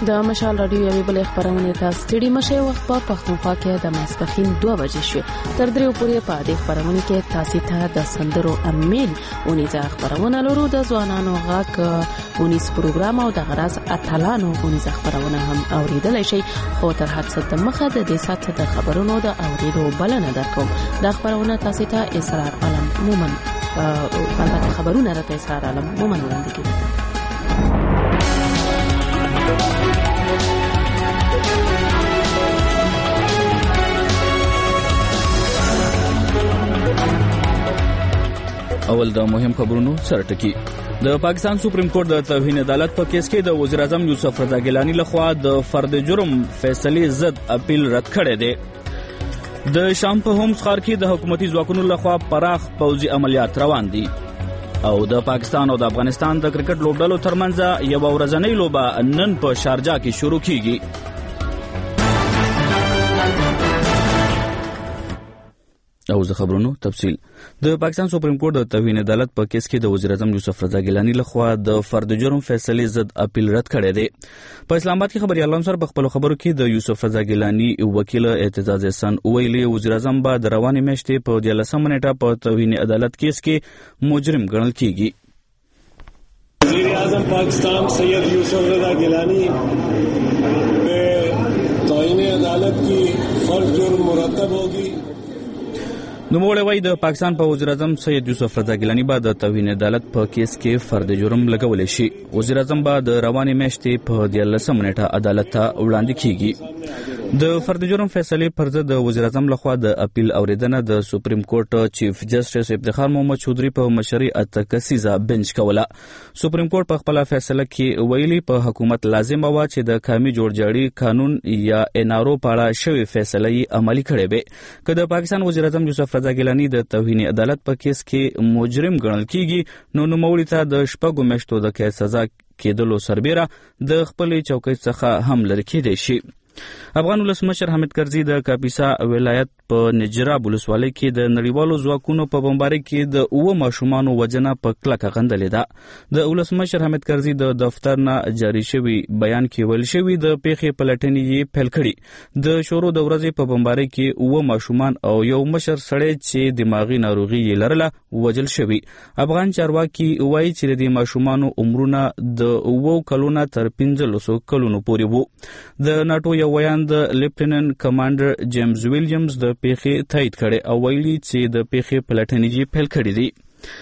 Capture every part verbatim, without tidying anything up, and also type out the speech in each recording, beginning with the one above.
د مشال رادیو یوې بلې خبرونه ته ستړي مشه وخت په پښتونخوا کې د ماسپښین دوه بجې شو تر دریو پورې په دې خبرونه کې تاسو ته د سندرو امیل اونیزه خبرونه لرو د ځوانانو غاک اونیز پروګرام او د غراز اتلانو اونیزه خبرونه هم اوریدلای شي خو تر هڅه د مخه د دې سات د خبرونو د اوریدو بلنه درکوم د خبرونه تاسو ته اسرار عالم مومن په خبرونه راته اسرار عالم مومن وړاندې کوي. اول د مهم خبرونو سرټکی. د پاکستان سپریم کورټ د توهین عدالت په کیس کې د وزیر اعظم یوسف رضا ګیلانی لخوا د فرد جرم فیصله ضد اپیل رد کړی دی. د شام په هومز ښار کې د حکومتي ځواکونو لخوا پراخ پوځي عملیات روان دي او د پاکستان او د افغانستان د کرکټ لوبډلو ترمنځ یو ورځنۍ لوبه نن په شارجه کې شروع کیږي. او زه خبرونو تفصیل. د پاکستان سپریم کورټ د توهین عدالت په کیس کې د وزیر اعظم یوسف رضا ګیلانی لخوا د فرد جرم فیصله ضد اپیل رد کړی دی. په اسلام آباد کې خبريالانو سره په خپل خبرو کې د یوسف رضا ګیلانی وکیل اعتزاز احسان ویلي وزیر اعظم به د روانې میاشتې په دیارلسمه نیټه په توهین عدالت کیس کې مجرم ګڼل کیږي. وزیر اعظم پاکستان سید یوسف رضا گیلانی पे توہین عدالت کی فرض جرم مرتب ہوگی. نوموړی وایي د پاکستان په وزیر اعظم سید یوسف رضا ګیلانی به د توهین عدالت په کیس کې فرد جرم لګولی شي. وزیر اعظم به د روانې میاشتې په دیارلسمه نیټه عدالت ته وړاندې کیږي. د فرد جرم فیصلې پر ضد د وزیر اعظم لخوا د اپیل اوریدنه د سپریم کورټ چیف جسټس افتخار محمد چودھری په مشرۍ اته کسیزه بنچ کوله. سپریم کورټ په خپل فیصله کې ویلي په حکومت لازم و چې د قومي جوړجاړي قانون یا انارو په اړه شوی فیصله یې عملي کړي وي. که د پاکستان وزیر اعظم یوسف رضا ګیلانی د توهین عدالت په کیس کې مجرم ګڼل کیږي نو نوموړي ته د شپږو میاشتو د قید سزا کېدلو سربیره د خپلې چوکۍ څخه هم لرې کېدی شي. افغان ولسمشر حامد کرزي د کاپیسا ولایت په نجراب ولسوالۍ کې د نړیوالو ځواکونو په بمبارۍ کې د اوه ماشومانو وژنه په کلکه غندلې ده. د ولسمشر حامد کرزي د دفتر نه جاري شوی بیان کې ویل شوی د پیښې پلټنې یې پیل کړي. د شورو د ورځې په بمبارۍ کې اوه ماشومان او یو مشر سړی چې دماغي ناروغي یې لرله وژل شوي. افغان چارواکي وایي چې د ماشومانو عمرونه د اوو کلونو تر پنځلسو کلونو پورې وو. د ناټو یو ویان د لیفټیننټ کمانډر جیمز ویلیامز د پیښې تایید کړي او ویلي چې د پیښې پلټنې یې پیل کړي دي.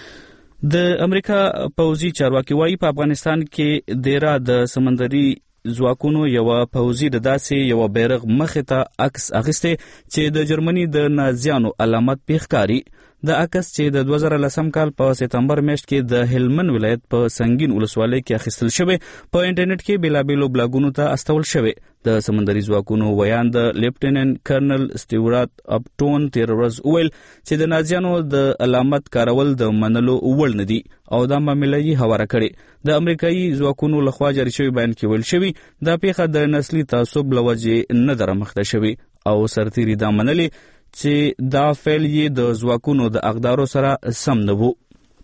د امریکا پوځي چارواکي وایي په افغانستان کې دیره د سمندري ځواکونو یو پوځي د داسې یو بیرغ مخې ته عکس اخیسته چې د جرمني د نازیانو علامت پیښکاری. د عکس چې د دوه زره لسم کال په سپتمبر میاشت کې د هلمند ولایت په سنگین ولسوالۍ کې اخیستل شوی په انټرنیټ کې بیلابیلو بلاګونو ته استول شوی. د سمندري ځواکونو ویان د لیفټیننټ کرنل سټیورات اپټون تیر ورځ وویل چې د نازیانو د علامت کارول د منلو وړ نه دي او دا معامله یې هواره کړې. د امریکایي ځواکونو لخوا جاري شوی بیان کې ویل شوی دا پیښه د نسلي تعصب له وجې نه ده رامخته شوې او سرتیري دا منلي چې دا فعل یې د ځواکونو د اقدارو سره سم نه وو.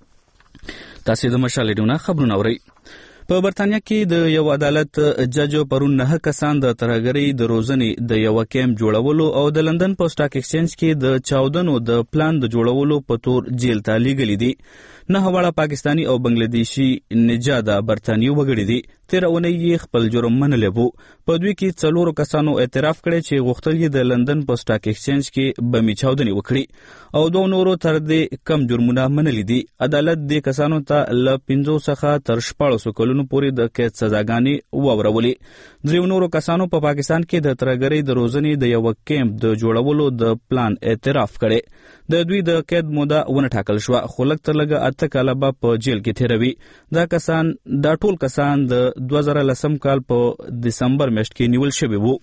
تاسو د مشال ډیونه خبرونه اورئ. په برتانیا کې د یو عدالت جج پرون نه کسان د ترهګرۍ د روزنې د یو کیمپ جوړولو او د لندن په سټاک ایکسچینج کې د چاودنو د پلان د جوړولو په تور جیل ته لیږلي دي. نه واړه پاکستانی او بنگلادیشي نژاده برتانیي وګړي دي. تیر اونۍ یې خپل جرم منلی وو. په دوی کې څلورو کسانو اعتراف کړی چې غوښتل یې د لندن په سټاک ایکسچینج کې بمي چاودنې وکړي او دوه نورو تر دې کم جرمونه منلي دي. عدالت دې کسانو ته له پنځو څخه تر شپاړسو کلونو پورې د قید سزاګانې واورولې. دریو نورو کسانو په پاکستان کې د ترهګرۍ د روزنې د یو کیمپ د جوړولو د پلان اعتراف کړی. د دوی د قید موده ونه ټاکل شوه خو لږ تر لږه اته کاله به په جیل کې تیروي. دا کسان دا ټول کسان د دوه زره لسم کال په دسمبر میاشت کې نیول شوي وو.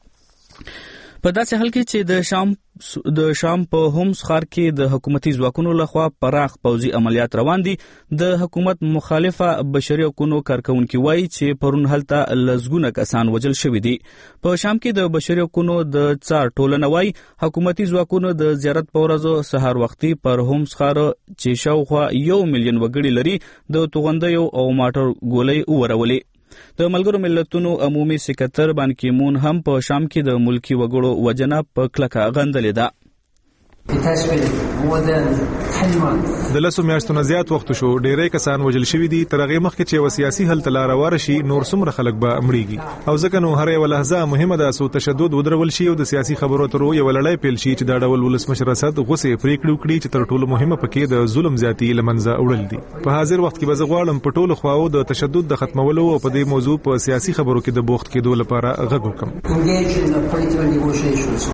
په داسې حال کې چې د شام د شام په هومز ښار کې د حکومتي ځواکونو لخوا پراخ پوځي عملیات روان دي. د حکومت مخالفه بشري حقوقو کارکونکي وایي چې پرون هلته لسګونه کسان وژل شوي دي. په شام کې د بشري حقوقو د څار ټولنه وایي حکومتي ځواکونو د زیارت په ورځو سهار وختي پر هومز ښار چې شاوخوا یو میلیون وګړي لري د توغندیو او ماټر ګولۍ ورولې. د ملګرو ملتونو عمومي سکرټر بان کی مون هم په شام کې د ملکی وګړو وجنه په کلکه غندلې ده. د لسو میاشتو نه زیات وخت شو ډیری کسان وژل شوي دي تر هغې مخکې چې یو سیاسي حل ته لاره واره شي نور څومره خلک به مړیږي او ځکه نو هر یوه لحظه مهمه ده څو تشدد ودرول شي او د سیاسي خبرو اترو یوه لړۍ پیل شي چې دا ډول ولسمشر اسد غوسې پرېکړې وکړي چې تر ټولو مهمه پکې د ظلم زیاتي له منځه وړل دي. په حاضر وخت کې به زه غواړم په ټولو خواو د تشدد د ختمولو او په دې موضوع په سیاسي خبرو کې د بوخت کېدو لپاره غږ وکړم.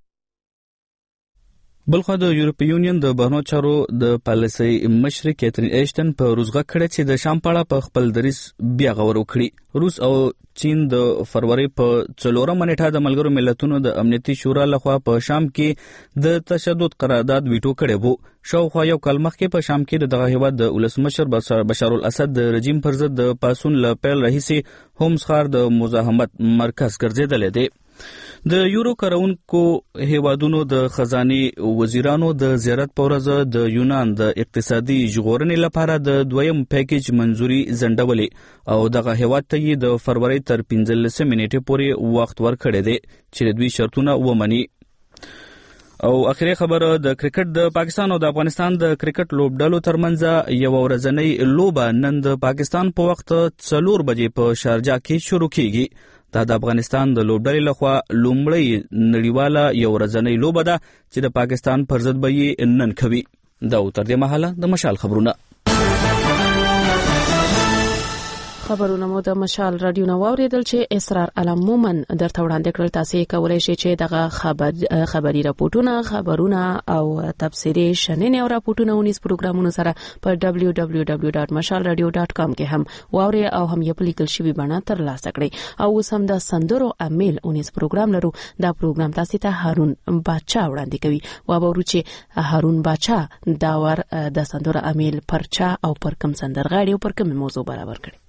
بلخو د یورپی یونین د بهرنیو چارو د پالیسي مشر کیترین ایشتن په روزغه کړه چې د شام پاړه په خپل دریس بیا غور وکړي. روس او چین د فروری په څلورم نیټه د ملګرو ملتونو د امنیتي شورا لخوا په شام کې د تشدد قرارداد ویټو کړی وو. شاوخوا یو کال مخکې په شام کې د دغه هیواد د ولسمشر بشار الاسد د رژیم پر ضد د پاسون له پیل راهیسې هومس ښار د مزاحمت مرکز ګرځېدلی دی. د یورو کارونکو هیوادونو د خزاني وزیرانو د زیارت په ورځ د یونان د اقتصادي ژغورنې لپاره د دویم پیکیج منزوري ځنډولې او دغه هیواد ته یې د فروری تر پنځلسمې نیټې پورې وخت ورکړی دی چې دوی شرطونه ومني. او اخري خبره د کرکټ د پاکستان او د افغانستان د کرکټ لوبډلو ترمنځ یو ورځنۍ لوبه نن د پاکستان په وخت څلور بجې په شارجه کې شروع کیږي. دا د افغانستان د لوبډلې لخوا لومړی نړیواله یو ورځنۍ لوبه ده چې د پاکستان پر ضد به یې نن کوي. دا تر دې مهاله د مشال خبرونه خبرونه مو د مشال رادیو نو اوریدل چې اسرار علم مومن درته وړاندې کړل. تاسو کولای شئ چې دغه خبر خبري راپورټونه خبرونه او تفسیري شننې او راپورټونه ونیس پروګرامونو سره په دبليو دبليو دبليو ډاټ مشال رادیو ډاټ کام کې هم واوري او هم یې په لیکل شوی بڼه تر لاسه کړئ. او اوس هم د سندرو امیل ونیس پروګرام لرو. دا پروګرام تاسو ته هارون باچا وړاندې کوي. واورو چې هارون باچا دا ور د سندرو امیل پرچا او پر کم سندرغاړي او پر کوم موضوع برابر کړي.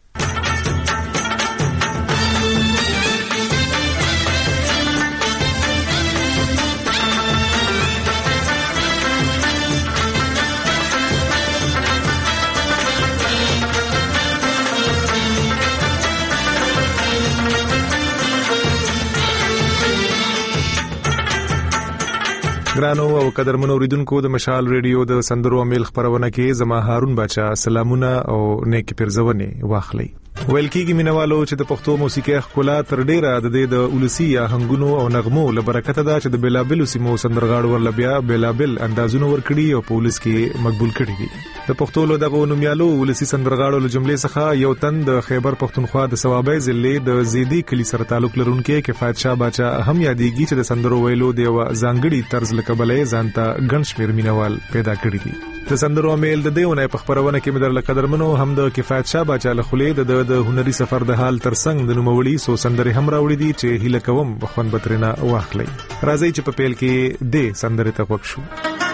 ګرانو او قدرمنو اوریدونکو د مشال ریډیو د سندرو امیل خبرونه کې زما هارون باچا سلامونه او نیک پرزونه واخلي. ویل کېږي مینوالو چې د پښتو موسیقي ښکلا تر ډیره د دې د اولسي آهنګونو او نغمو له برکته ده چې د بلابل سیمو سندرغاړو ورل بیا بلابل اندازونه ورکړي او په اولس کې مقبول کړي دي. د پښتو له دغه نومیالو اولسي سندرغاړو له جملې څخه یو تن د خیبر پښتونخوا د ثوابای ضلع د زیدی کلی سره تعلق لرونکي کفایت شاه باچا هم یادېږي چې د سندرو ویلو د یو ځانګړي طرز لکبلې ځانته ګڼ شمېر مینوال پیدا کړي دي. د سندرو امیل د دیونه په خبرونه کې مدر لقدرمنو هم د کفایت شاه باچا له خلې د د هنري سفر د حال ترڅنګ د نوموړي سو سندري هم راوړي دي چې هیله کوم بخون بترنا واخلي. راځي چې په پیل کې د سندري ته وښو شو.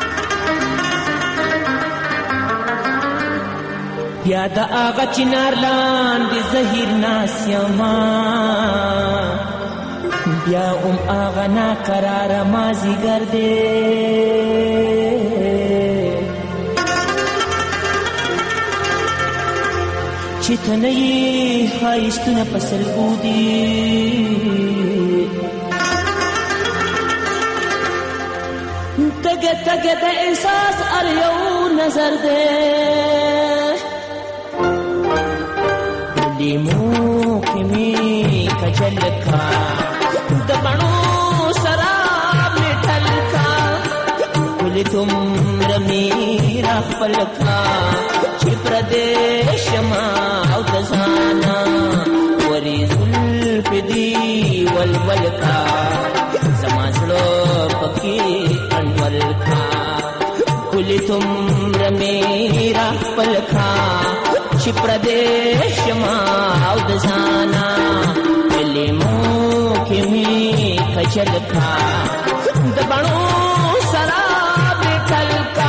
یا د اغه چنار لاندې زهیر ناس یما بیا ام اغه نا قرار مازی ګرځي چې تنهي خایستونه پسل ودي تګه تګه د احساس ار یو نظر دې لیمو کې می کچل کا د بڼو سراب میټل کا ولې تم رمی را خپل کا چې پردیش ما او تزانا وری زلف دی ولول کا زمازلو پکی انول کا کلی تم رمی را خپل کا چې پردیش ما او تزانا کلی مو کې می کچل کا د بڼو سراب ټل کا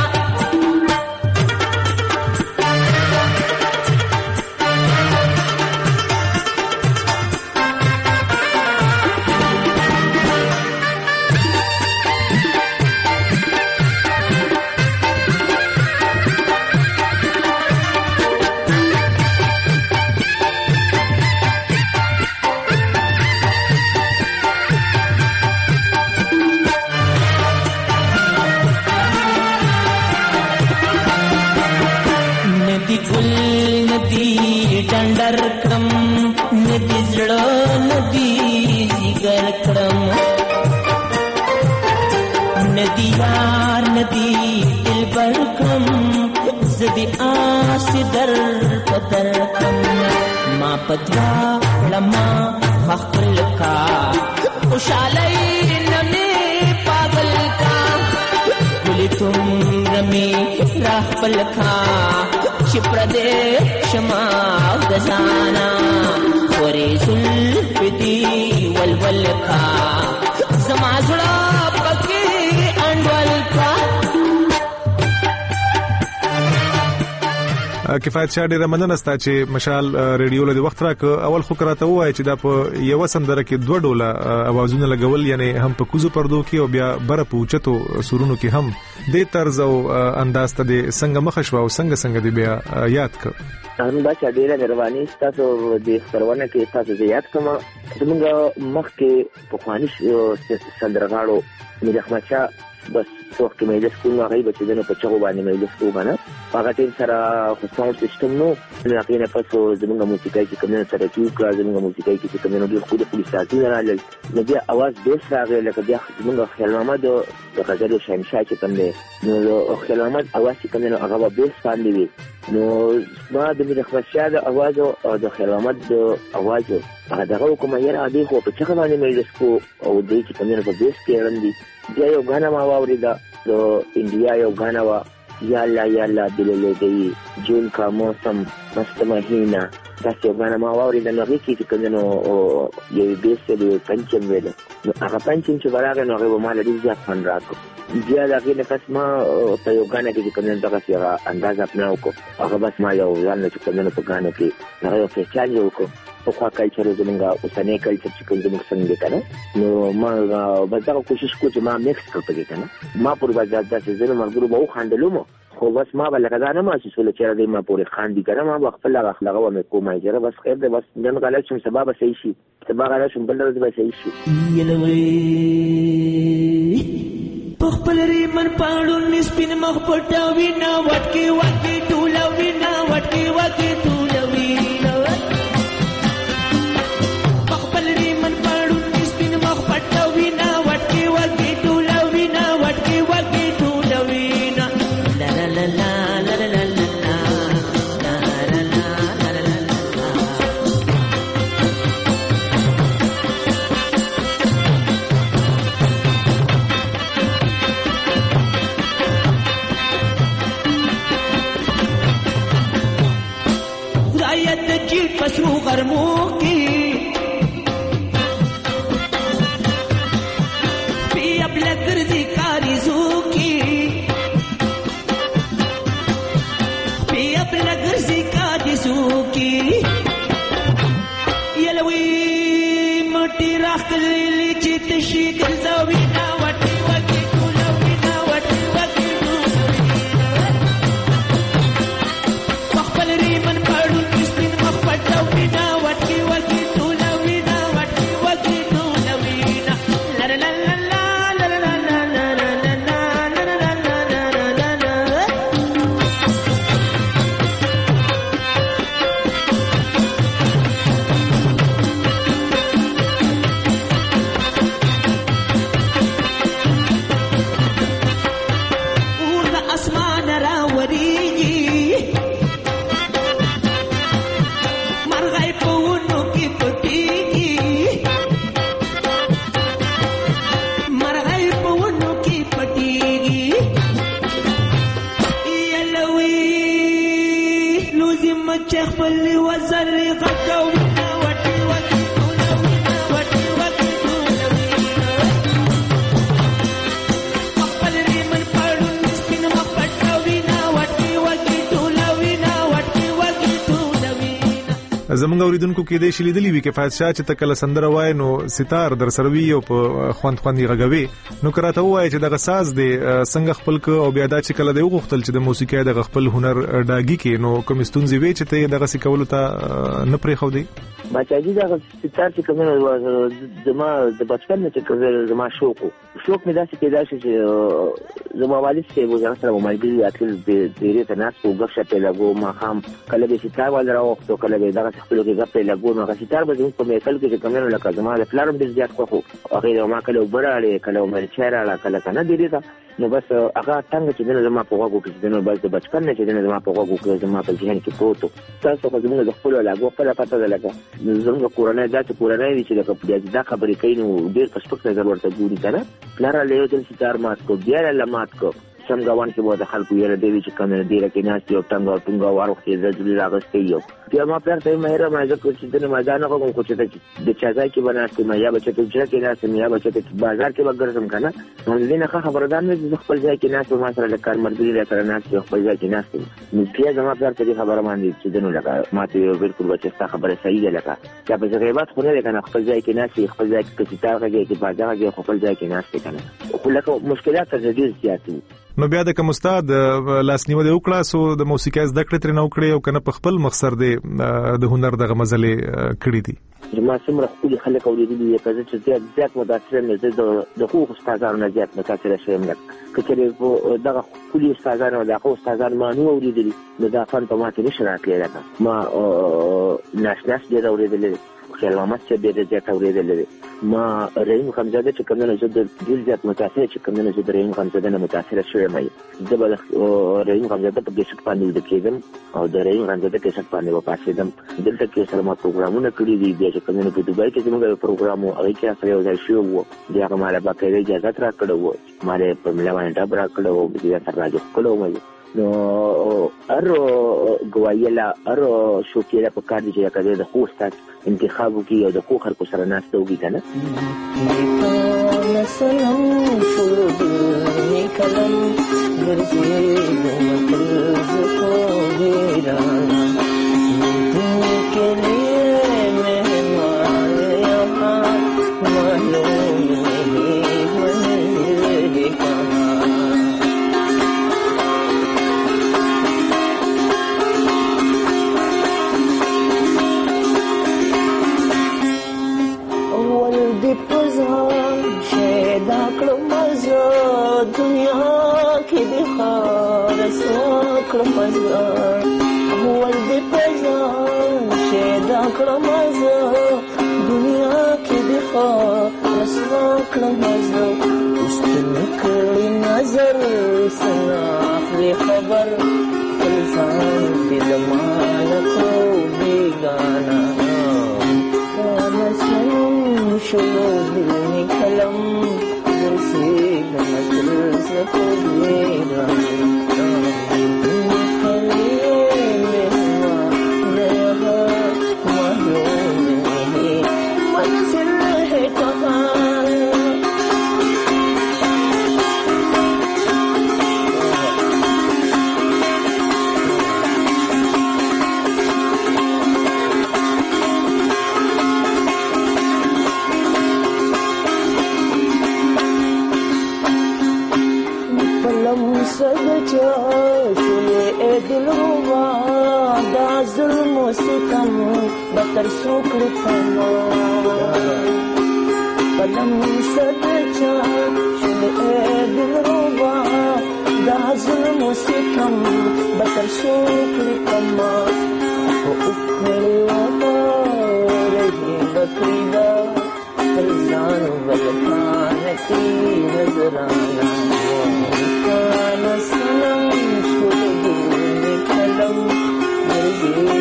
ټنډر کړم ندی زړه ندی زیګر کړم ندی یار ندی دلبر کړم زدی آس در پدر کړم ما پدوا لما خپل کا خوشالۍ نمې پاگل کا ګلې تم رمې را خپل کا چې پردې شما د ځانا ورې زلف دي ولول کا زما زړه پکې انډول کا کفایت شاه ډیره مننه ستا چې مشال ریډیو له وخت راک اول خو کراته وای چې دا په یو سندره کې دوه ډوله اوازونه لګول یعنی هم په کوزو پردو کې او بیا بره پوچتو سورونو کې هم د طرز او انداز ته د څنګه مخشوا او څنګه څنګه دی بیا یاد ک هغه با چې ډیره مهرباني تاسو د خبرونه کې تاسو زیات کوم زموږ مخ کې په خوانش سندرغاړو میر احمد شاه بس وخت مې د سکول هغه به چې دنه په چغو باندې مې د سکول باندې هغه ټیم سره خو ساوند سیستم نو هغه نه پاتو زموږ موسیقي کې کومه سره کیو کړه زموږ موسیقي کې کومه نو د خو د پولیس ساتي نه راځي نو بیا आवाज بیس راغی لکه بیا زموږ خیال محمد د غزل شهنشاه چې کوم دی نو خیال محمد आवाज چې کوم نو هغه بیس باندې وي نو ما د میر احمد شاه د आवाज او د خیال محمد د आवाज هغه دغه کومه یې را دی خو په چغه باندې مې د سکول او د چې کوم نو په بیس کې راندي بیا یو غانا ما واوریدا د انډیا یو غانا وا یا الله یا الله دل له دی جون کا موسم مست مهینا تاسو یو غانا ما واوریدا نو هیڅ چې کوم نو یو بیس دی پنځم ویل نو هغه پنځم چې براغه نو هغه ما لري ځکه فن راکو بیا دغه نه پس ما په یو غانا کې کوم نو دغه څنګه انداز اپناو کو هغه بس ما یو ځان چې کوم نو په غانا کې هغه یو فیچان یو کو په خوا کلچر زمونږ اوسنۍ کلچر چې کوم زمونږ څنګه کنه نو ما به دا کوشش کوم چې ما میکس کړم کنه ما پر وځه داسې زنه مرګرو به خاندلو مو خو بس ما بل کدا نه ما چې څول چې دې ما پورې خاندي کنه ما خپل اخلاق و مې کومه جره بس خیر دې بس نن غلط شم سبب صحیح شي سبب غلط شم بل ورځ به صحیح شي یلوي په خپل ری من پاړو نسپین مخ پټا وینا وټکی وټکی ټولا وینا وټکی وټکی ټولا وینا پسرو غرمو کی پی اب لگردی کاریزو کی پی اب لگردی کاریزو کی یلوی مٹی راخ لیلی چی تشی گلزاوی نا وٹی وٹی کولوی نا وٹی وٹی کولوی مخبل ریمن پاڑو کسپین مخبل وینا وٹی وٹی کولوی نا وٹی وٹی کولوی نا لا لا لا لا لا لا لا لا لا زمونږ اوریدونکو کې د شلیدلی وی کفایت شاه چې تکله سندره وای نو ستار در سروي او په خوند خوندي غږوي نو کراته وای چې دغه ساز دی څنګه خپل ک او بیا دا چې کله دی وغوښتل چې د موسیقي د خپل هنر ډاګي کې نو کوم ستونزې وی چې ته دغه سکولو ته نه پرې خو دی بچاجي دا ستار چې کومه زما د بچپن نه چې زما شوق شوق مې داسې پیدا شو چې زما والد چې وزاره سره ملګری اټل د ډیره تناس او غف شپه لګو ما هم کله به ستار ول راوخته کله به دغه خپل کې غف لګو نو هغه ستار به په میکل کې کومه لکه زما د پلارم د زیات خو هغه ما کله وبراله کله مرچاراله کله کنه ډیره نو بس هغه څنګه چې زما په غوږو کې نو بس د بچپن نه چې زما په غوږو کې زما په ذهن کې پروتو تاسو خو زموږ د خپل لګو په پته ده لکه زموږ کورنۍ دا چې کورنۍ چې د کپړې دا خبرې کوي نو ډېر پښتو نظر ورته ګوري کنه پلار له یو ځل ستار مات کو بیا له مات کو څنګه وان کې وو د خلکو یې ردی چې کومه ډیره کې ناس یو څنګه ټنګه ورخې زړه راغستې یو بیا ما پلار ته مهره ما ځکه چې د میدان کوم کو چې د چا ځای کې بناستې ما یا بچته چې کې ناس ما یا بچته بازار کې وګرځم کنه نو دې نه خبردار نه خپل ځای کې ناس ما سره د کار مرګري سره ناس خپل ځای کې ناس نو بیا زما پلار ته خبره باندې چې دنو لګا ما ته بالکل بچستا خبره صحیح ده لګا چې په غیبت خو نه کنه خپل ځای کې ناس خپل ځای کې چې تاغه کې بازار کې خپل ځای کې ناس کنه خو لکه مشکلات ډېر زیات نو بیا د کوم استاد لاسنیو د وکړه سو د موسیقي زده کړې تر نو کړې او کنه په خپل مقصد د هنر دغه مزلې کړې دي ما سمره خپل خلک اوریدلي چې چې زیات زیات متاثر نه زه د خو استادانو نه زیات متاثر شوم کله دغه خپل استادانو د خو استادانو ما نو اوریدلي دا فن په ماته نشه راکړل ما ناشناس دې اوریدلي خیال محمد چې ډېر زیات اوریدلې ما رحیم خمزاده چې کومه زه د ډېر زیات متاثر چې کومه زه د رحیم خمزاده نه متاثر شوم مې زه به رحیم خمزاده په کیسټ باندې د کېدم او د رحیم خمزاده کیسټ باندې و پاسېدم دلته کې سره ما پروګرامونه کړی دي بیا چې کومه په دوبای کې زموږ پروګرام او هغه کې سره یو ځای شو وو بیا کومه لا باقي اجازه تر کړو وو ماره په ملا باندې ډبره کړو وو بیا تر راځو کړو مې نو ارو ګوایلا ارو شوکیلا په کار دي چې کله د خوستات انتخاب کی او د خو خلکو سره ناشته وږي کنه سلام شروع دې کلم ورته د مطلب کو ګیرا کې نه مهمان یا معلوم اول دې پزان شهدا کړم زه دنیا کې دې خو رسوا کړم زه استنکړې نظر سنا خبر انسان دې زمانه کو بیگانا نسل شلو دې کلم ورسې مطلب زکو بیگانا تر څو کړ پما پلم سدچا شله دل روبا دا ظلم ستم بتر څو کړ پما او کړو ما رہی بکیدا پر ځان ولکان کی نظرانا کان سلام شو دې کلم دې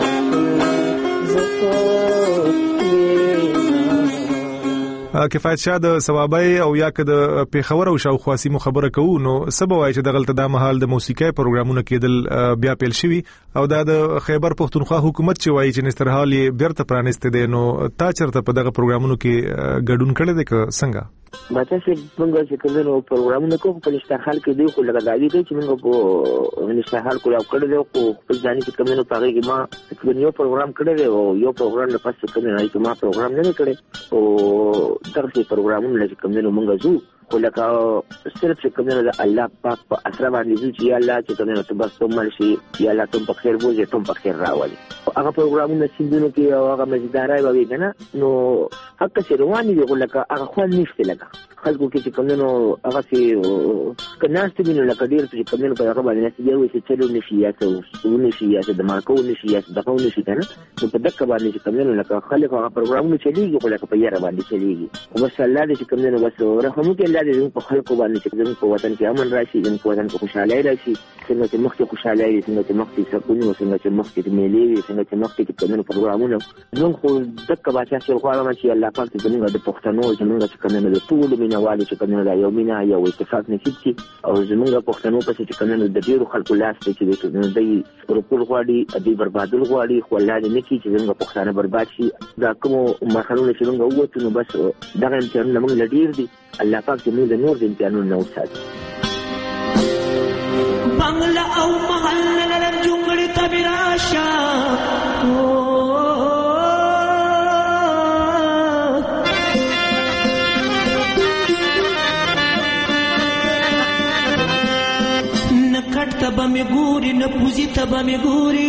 کفایت شاه د ثوابای او یا که د پیښور او شاوخوا سیمو خبره کوو نو سبا وایي چې دغلت د مهال د موسیقي پروګرامونه کېدل بیا پیل شوي او دا د خیبر پښتونخوا حکومت چې وایي چې نسترحال یې بیرته پرانیسته دي نو تا چرته په دغه پروګرامونو کې ګډون کړی دی که څنګه ماته چې موږ چې کومو پروګرامونه کوو په نشتحال کې دی خو لږه دایي دی چې موږ په نشتحال کې یو کړی دی خو په ځانې چې کومو په هغه کې ما یو پروګرام کړی دی او یو پروګرام د پاسه کومو نه چې ما پروګرام نه کړی او دغه پروګرامونه چې کومو موږ زو خو لکه صرف چې کومو د الله پاک په اسره باندې زو چې الله چې کومو ته بس ته مرشي یا الله ته په خیر وځي ته په خیر راولي هغه پروګرامونه چې دونه کې هغه مزیدارای وي کنه نو حق چې رواني دی لکه هغه خو نشته لکه خلکو کې چې کومو هغه چې کناست دي نو لکه ډیر چې کومو په هغه باندې چې یو چې چلو نشي یا څه ونشي یا د مارکو نشي یا د قوم نشي کنه نو په دغه باندې چې کومو لکه خلک هغه پروګرامونه چلیږي خو لکه په یاره باندې چلیږي او بس الله دې چې کومو بس رحم وکړي الله دې په خلکو باندې چې زموږ په وطن کې امن راشي زموږ په وطن کې خوشحالي راشي څنګه چې مخکې خوشحالي وي څنګه چې مخکې سکون وي څنګه چې مخکې میلې وي څنګه چې مخکې چې کومو پروګرامونه زموږ خو دغه بچا چې غواړم چې الله پاک دې زموږ د پښتنو زموږ چې کومو د ټول مینوالو چې کومو د یو مینا یو اتفاق نصیب کړي او زموږ پښتنو په چې کومو د ډیرو خلکو لاس ته چې دوی ورکول غواړي دوی بربادول غواړي خو الله دې نه کړي چې زموږ پښتانه برباد شي دا کوم مرحله چې موږ ووتو نو بس دغه امتحانونه موږ لډیر دي الله پاک دې موږ د نور د امتحانونو نه وساتي بنگلا او محل لرم جنگڑی تبراشا نکٹ تبا میں گوری نپوزی تبا میں گوری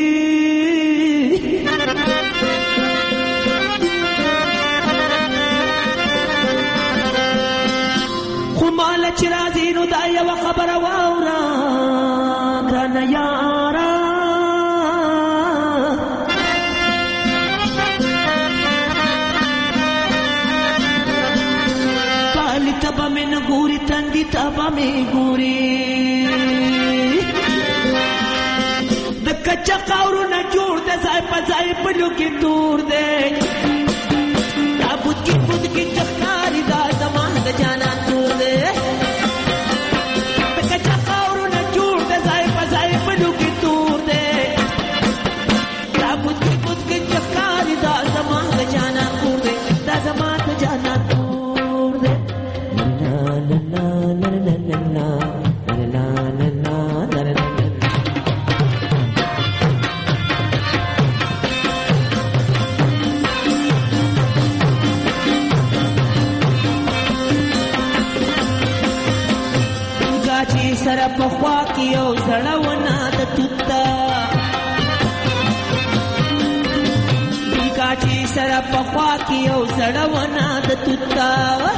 خمال چرازی نو دایا و خبر واورا گرانا یارا کالی تبا میں نگوری تنگی تبا میں گوری دکا چقاورو نا جوڑ دے زائی پا زائی پلو کی دور دے تابوت کی بود کی چخکاری دا زمان دا جانا دور دے دکا چقاورو نا جوڑ دے زائی پا زائی پلو کی دور دے تابوت کی بود کی چخکاری دا زمان دا جانا دور دے دا زمان دا جانا دور دے لا لا لا لا لا لا سره په خوا کې یو زړونه د توتا بیګا چې سره په خوا کې یو زړونه د توتا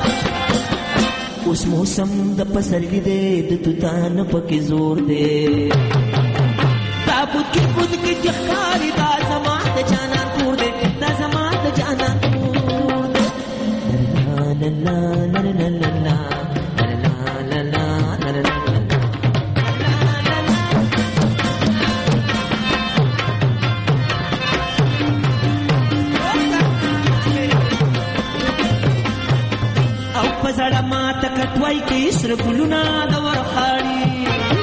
اوس موسم د پسرلی دی د توتا نه پکې زور دی تابوت کې بود کې چخکاری دا زما د جانا کور دی دا زما د جانا کور دی لا لا لا لا لا لا زړه ماته کټوي کې سر ګلونه د ورخاړي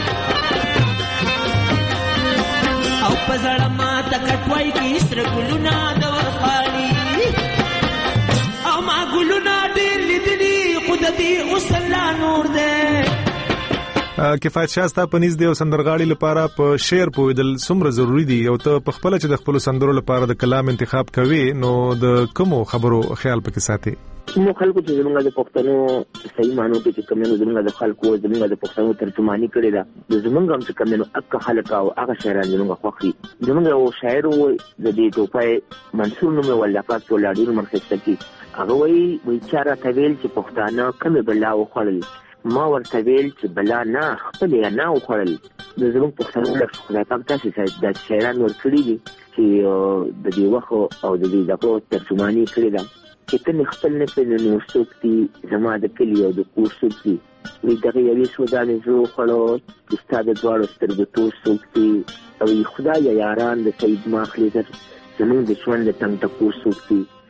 او په زړه ماته کټوي کې سر ګلونه د ورخاړي او ما ګلونه ډېر لیدلي خود دې اوس الله نور دې کفایت شاسته پنيز دی او سندرغاړي لپاره په شعر پویدل څومره ضروری دی او ته په خپل چې د خپل سندرو لپاره د کلام انتخاب کوي نو د کومو خبرو خیال پکې ساتي نو خلکو چې زمونږ د پښتنو صحیح معنی کې چې کومو زمونږ د خلکو زمونږ د پښتنو ترجمانی کړي دا زمونږ هم چې کومو اکه خلک او هغه شاعران زمونږ خوخي زمونږ او شاعر و د دې ټوپای منصور نومه ولا پات ولادي مرخصه کی هغه وی وی چاره تویل چې پښتانه کومه بلا وخړل ما ورته ویل چې بلا نه خپل نه وخړل د زمونږ پښتنو له خدای پاک تاسو د شاعران ورکړي دي چې د دې وخت او د دې دغه ترجمانی کړي دا چې ته خپل نه پیژنې نو څوک دي زما د کلی او د کور څوک دي وی دغه یوې سودانې زه وخړو چې ستا د دواړو سترګو تور څوک دي او خدای یاران د سید ماخلي در زمونږ د ژوند د تنګ ټکور څوک دي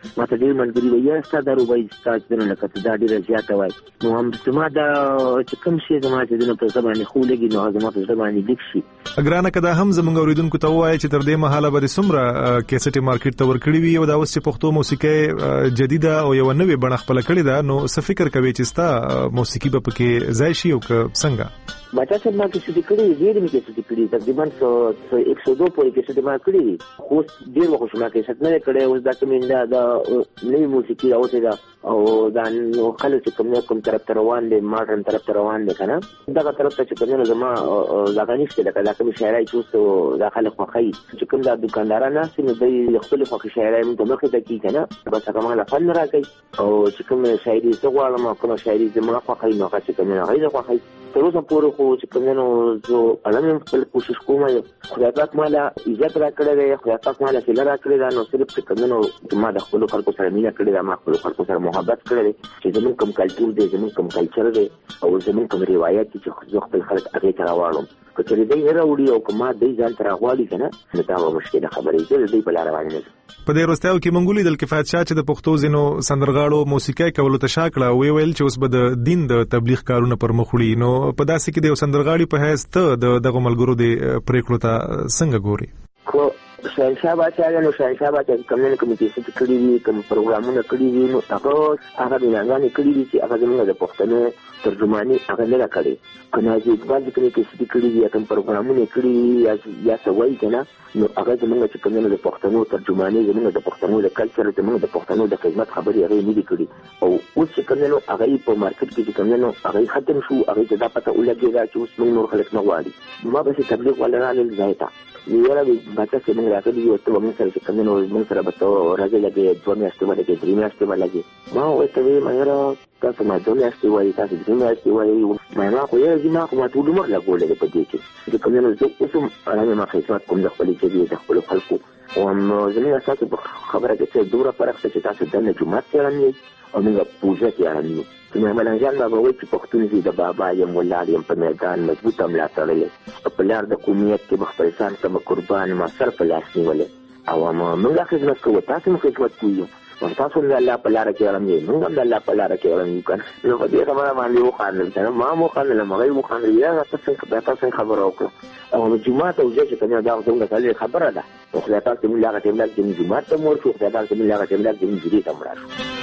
ماته ډېر ملګري وایي ستا دا روبایي ستا چې دنه لکه دا ډېره زیاته وایي نو هم زما دا چې کوم شی زما چې دنه په زه باندې ښه ولګي نو زما په زړه باندې لیک شي. ګرانه که دا هم زموږ اورېدونکو ته ووایي چې تر دې مهاله به دې څومره کیسټې مارکیټ ته ورکړي وي او دا اوس چې پښتو موسیقۍ جدیده او یوه نوې بڼه خپله کړې ده نو څه فکر کوي چې ستا موسیقي به پکې ځای شي او که څنګه؟ باچا صاحب ما کیسټې کړي ډېرې مې کیسټې کړي تقریبا څو ایک سو دو پورې کیسټې ما کړي خو ډېر وخت شو ما کیسټ نه کړی اوس دا کوم دا د نوې موسیقي راوتې ده او دا نو خلک چې کوم کوم طرف ته روان دي ماډرن طرف ته روان دي کنه دغه طرف ته چې کوم زما دغه نشته دا کوم شاعرای چې دا خلک خوښي چې کوم دا دکانداران ناس نو دوی خپل خوښي شاعرای موږ مخه ته کی کنه بس هغه مال فن راکړي او چې کوم شاعري څه غواړم کوم شاعري زما خوښي نو چې کوم هغه زه خوښي تر اوسه پورې خو چې کوم نو زه علم خپل کوشش کوم خدای پاک مالا عزت راکړی دی خدای پاک مالا سیله راکړی دا نو صرف چې کوم نو ما د خپل خلکو سره مینه کړې ده ما خپل خلکو سره محبت کړی دی چې زموږ کوم کلتور دی زموږ کوم کلچر دی او زموږ کوم روایت چې زه خپل خلک هغې ته راواړم که چېرې دوی نه راوړي او که ما دوی ځان ته راغواړي که نه نو دا به مشکله خبرې زه د دوی په لاره باندې نه ځم. په دې وروستیو کې موږ ولیدل کفایت شاه چې د پښتو ځینو سندرغاړو موسیقۍ کولو ته شا کړه ویې ویل چې اوس به د دین د تبلیغ کارونه پر مخ وړي نو په داسې کې د یو سندرغاړي په حیث ته د دغو ملګرو د پرېکړو ته څنګه ګوري؟ خو شاهنشاه باچا دی نو شاهنشاه باچا چې کوم نه کوم کیسې کړي دي کوم پروګرامونه کړي دي نو هغه هغه بناګانې کړي دي چې هغه زموږ د پښتنو ترجماني هغه نه کړي کنه چې اقبال چې کوم کیسې کړي دي کوم پروګرامونه کړي یا یا څه وایي کنه نو هغه زموږ چې کوم نه د پښتنو ترجماني زموږ د پښتنو د کلچر زموږ د پښتنو د خدمت خبرې هغه نه دي کړي او اوس چې کوم نه هغه په مارکیټ کې چې کوم نه هغه ختم شو هغه دا پته ولګي دا چې اوس موږ نور خلک نه غواړي ما به تبلیغ ولا نه ځایتا یاره باچا چې موږ راغلي یو ته موږ سره چې کوم نه موږ سره به تو راځي لګي دوه میاشتې باندې کې درې میاشتې باندې لګي ما وته وی ما یاره تاسو ما دوه میاشتې وایي تاسو درې میاشتې وایي ما ما خو یې ما خو ما ټول عمر لګولې په دې کې چې کوم نه زه اوس ارامه ما خدمت کوم د خپل چې د خپل خلکو او زموږ اساسي خبره کې چې دوره فرق چې تاسو د جمعه تیرانی او موږ پوجا تیرانی نو ملنګان بابا وایي چې پښتون دې د بابا یم ولاړ یم په میدان مضبوطه ملا تړلې په لار د قومیت کې به خپل ځان ته قربان ما سر په لاس نیولې او موږ خدمت کوو تاسو موږ خدمت کوو او تاسو د الله په لار کې روان یې موږ د الله په لار کې روان یو کنه نو په دې خبره باندې وخاندل ما مو خاندل ما غي وخاندل یا تاسو تاسو خبره وکړه او د جمعه ته وځي چې کنه دا څنګه خبره ده او خدای پاک دې موږ هغه ټیم لاګ دې جمعه ته مور شو خدای پاک دې موږ هغه ټیم لاګ دې جری ته مراشو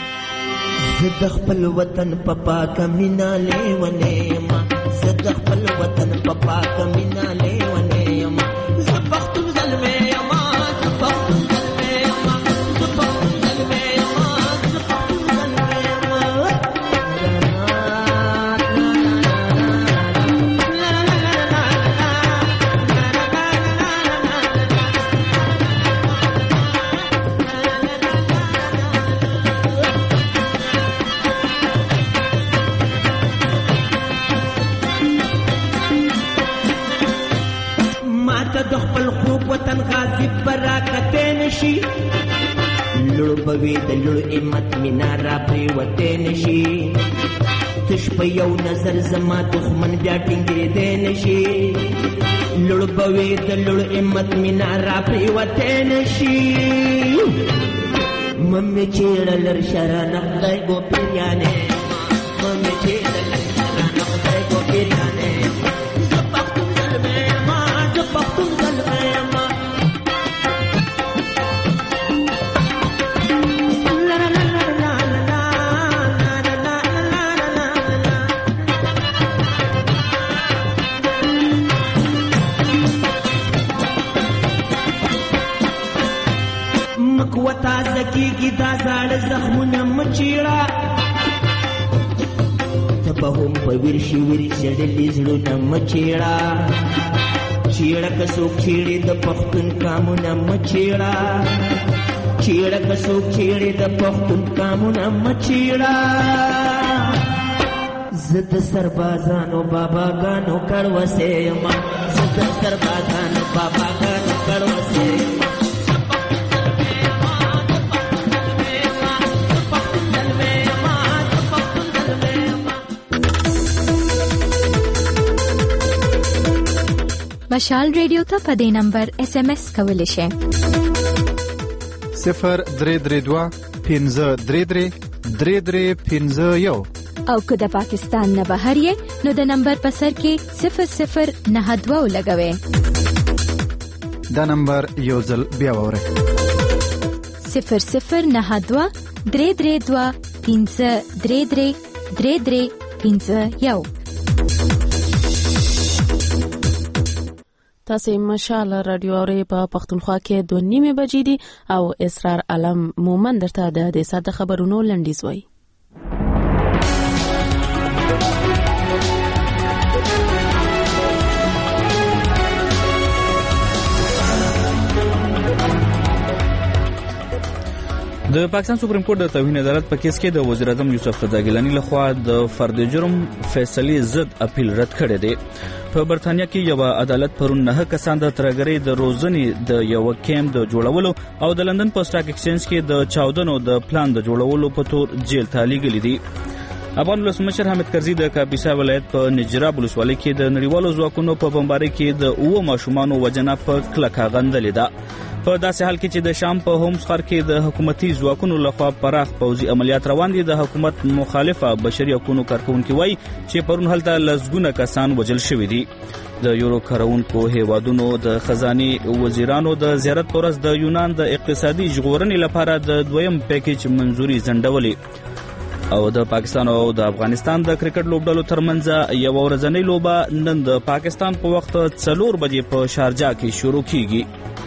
زد خپل وطن په پاک مینا لیونې ما زد خپل وطن په پاک مینا لیونې ما زه پښتون زلمې ما زه پښتون زلمې ما زه پښتون زلمې ما زه پښتون زلمې ما د خپل خوب وطن غازی براکته نشي لړ بوي د لړ امت مینا را پریوته نشي تش په یو نظر زما دښمن بیا ټینګې دې نشي لړ بوي د لړ امت مینا را پریوته نشي ممه چیرې لر شرانه خدای ګو پیرانه ممه چیرې لر شرانه خدای ګو پیرانه کیږي دا زاړه زخمونه مچیړه ته به هم په ویر شي ویر چړلې زړونه مچیړه چیړه که څوک چیړې د پښتون کامونه مچیړه چیړه که څوک چیړې د پښتون کامونه مچیړه زه د سربازانو باباګانو کړوسې یم زه د سربازانو باباګانو کړوسې یم مشال ریډیو ته په دې نمبر اس ام اس کولی شئ صفر درې درې دوه پنځه درې درې درې درې پنځه یو. او که د پاکستان نه بهر یې نو د نمبر په سر کې صفر صفر نه دوه ولګوئ. دا نمبر یو ځل بیا واورئ. صفر صفر نه دوه درې درې دوه پنځه درې درې درې درې پنځه یو. تاسو مشال رادیو اوري په پښتونخوا کې دوه نیمه بجې دي او اسرار علم مومن درته د دې ساده خبرونو لنډیز وایي. د پاکستان سپریم کورټ د توهین عدالت په کیس کې د وزیر اعظم یوسف رضا ګیلانی لخوا د فرد جرم فیصلې ضد اپیل رد کړی دی. په برتانیا کې یو عدالت پرون نه کسان د ترګری د روزنې د یو کیمپ د جوړولو او د لندن په سټاک ایکسچینج کې د چاودنو د پلان د جوړولو په تور جیل ته لیږلي دي. افغان ولسمشر حامد کرزي د کاپیسا ولایت په نجراب ولسوالۍ کې د نړیوالو ځواکونو په بمبارۍ کې د اوه ماشومانو وژنه په کلکه غندلې ده. په داسې حال کې چې د شام په هومس ښار کې د حکومتي ځواکونو لخوا پراخ پوځي عملیات روان دي، د حکومت مخالفه بشري حقوقو کارکونکي وایي چې پرون هلته لسګونه کسان وژل شوي دي. د یورو کارونکو هیوادونو د خزاني وزیرانو د زیارت پر ورځ د یونان د اقتصادي ژغورنې لپاره د دویم پیکیج منزوري ځنډولې. او د پاکستان او د افغانستان د کرکټ لوبډلو ترمنځ یو ورځنۍ لوبه نن د پاکستان په وخت څلور بجې په شارجه کې شروع کیږي.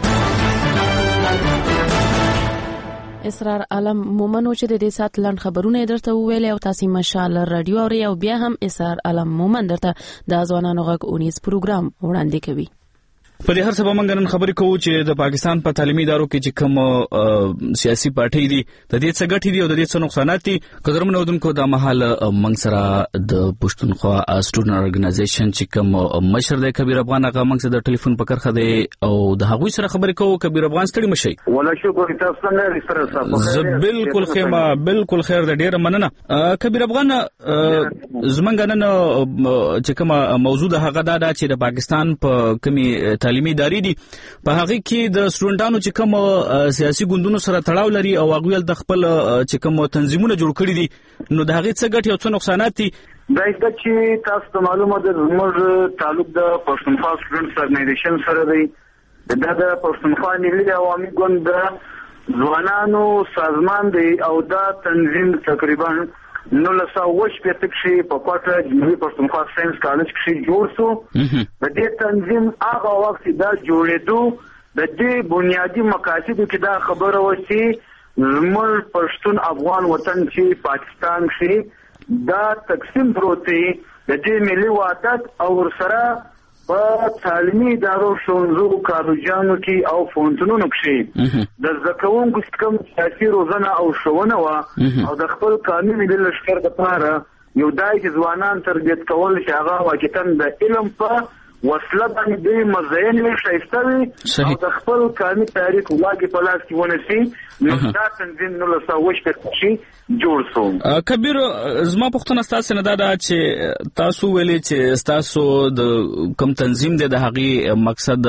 اسرار علم مومن چې د دې سات لاند خبرونه درته ویل او تاسو مشال رادیو اوري او بیا هم اسرار علم مومن درته د ځوانانو غږ اونیز پروګرام وړاندې کوي. په دې هر څه به موږ نن خبرې کوو چې د پاکستان په تعلیمي ادارو کې چې کوم سیاسي پارټي دي د دې څه ګټې دي او د دې څه نقصانات دي. قدرمنو اودونکو د محل موږ سره د پښتونخوا سټوډنټ ارګنایزیشن چې کوم مشر دی کبیر افغان هغه موږ سره د ټلیفون په کرخه دی او د هغوی سره خبرې کوو. کبیر افغان ستړي مشي. ولا شکر تاسو څنګه سره تاسو بالکل خیمه بالکل خیر د ډیره مننه. کبیر افغان زمونږ نن چې کوم موضوع د هغه دا چې د پاکستان په کمی تعلیمي ادارې دي په هغه کې د سټوډنټانو چې کوم سیاسي ګوندونو سره تړاو لري او هغه د خپل چې کوم تنظیمونه جوړ کړي دي نو د هغه څه ګټې او څه نقصانات دي. دا چې تاسو ته معلومه ده زموږ تعلق د پښتونخوا سټوډنټ ارګنایزیشن سره دی. دا د پښتونخوا ملي عوامي ګوند ځوانانو سازمان دی او دا تنظیم تقریبا نولس سوه اووه شپېته کښې په کوټه جمهوري پښتونخوا ساینس کالج کښې جوړ شو. د دې تنظیم هغه وخت چې دا جوړېدو د دې بنیادي مقاصدو کې دا خبره وه چې زموږ پښتون افغان وطن چې پاکستان کښې دا تقسیم پروت دی د دې ملي وحدت او ورسره په تعلیمي ادارو ښوونځو کالجانو کې او پوهنتونونو کښې د زده کوونکو کوم سیاسي روزنه او ښوونه وه او د خپل قانوني ملي لښکر دپاره یو دای چې ځوانان تربیت کول چې هغه واقعتاً د علم په وسله باندې دوی مزین وي ښایسته وي او د خپل قانوني تاریخ واګې په لاس کې ونیسي نو دا تنظیم نولس سوه اووه شپېته کښې جوړ شو. کبیر زما پوښتنه ستاسو نه دا ده چې تاسو ویلې چې ستاسو د کوم تنظیم دی د هغې مقصد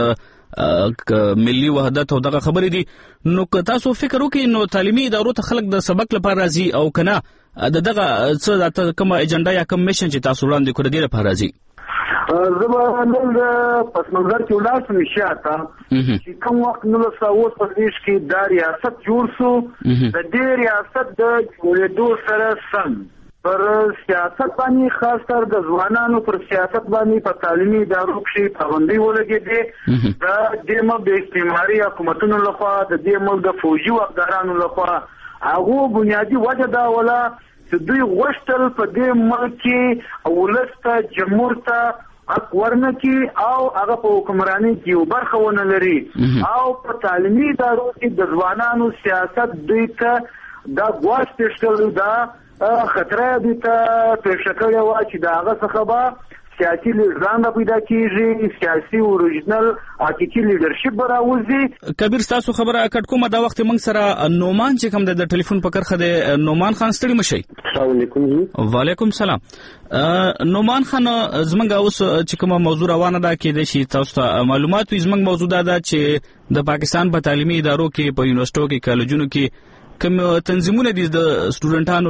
ملي وحدت او دغه خبرې دي نو که تاسو فکر وکړئ نو تعلیمي ادارو ته خلک د سبق لپاره راځي او که نه د دغه څه کومه ایجنډا یا کوم میشن چې تاسو وړاندې کړی دی لپاره راځي. زه به نن د پس منظر کې ولاړ شم شاته چې کوم وخت نولس سوه اووه څلوېښت کې دا ریاست جوړ شو د دې ریاست د جوړېدو سره سم پر سیاست باندې خاص کر د ځوانانو پر سیاست باندې په تعلیمي ادارو کښې پابندۍ ولګېدې. د دې ملک د استعماري حکومتونو لخوا د دې ملک د فوجي واکدارانو لخوا هغو بنیادي وجه دا وله چې دوی غوښتل په دې ملک کې ولس ته جمهور ته حق ورنکړي او هغه په حکمرانۍ کې یو برخه ونه لري او په تعلیمي ادارو کې د ځوانانو سیاست دوی ته دا ګواښ پېښ کړی دا خطره دوی ته پېښه کړې وه چې د هغه څخه به سیاسي لیډران را پیدا کېږي، سیاسي اوریجنل حقیقي لیډرشپ به راوځي. کبیر ستاسو خبره کټ کومه دا وخت موږ سره نومان چې کوم د ټلیفون په کرخه دی نومان خان ستړي مشئ. السلام علیکم. وعلیکم سلام. نومان خان زمونږ اوس چې کومه موضوع روانه ده کېدای شي تاسو ته معلومات وي. زمونږ موضوع دا ده چې د پاکستان په تعلیمي ادارو کې په یونیورسټو کې کالجونو کې کوم تنظیمونه دي د سټوډنټانو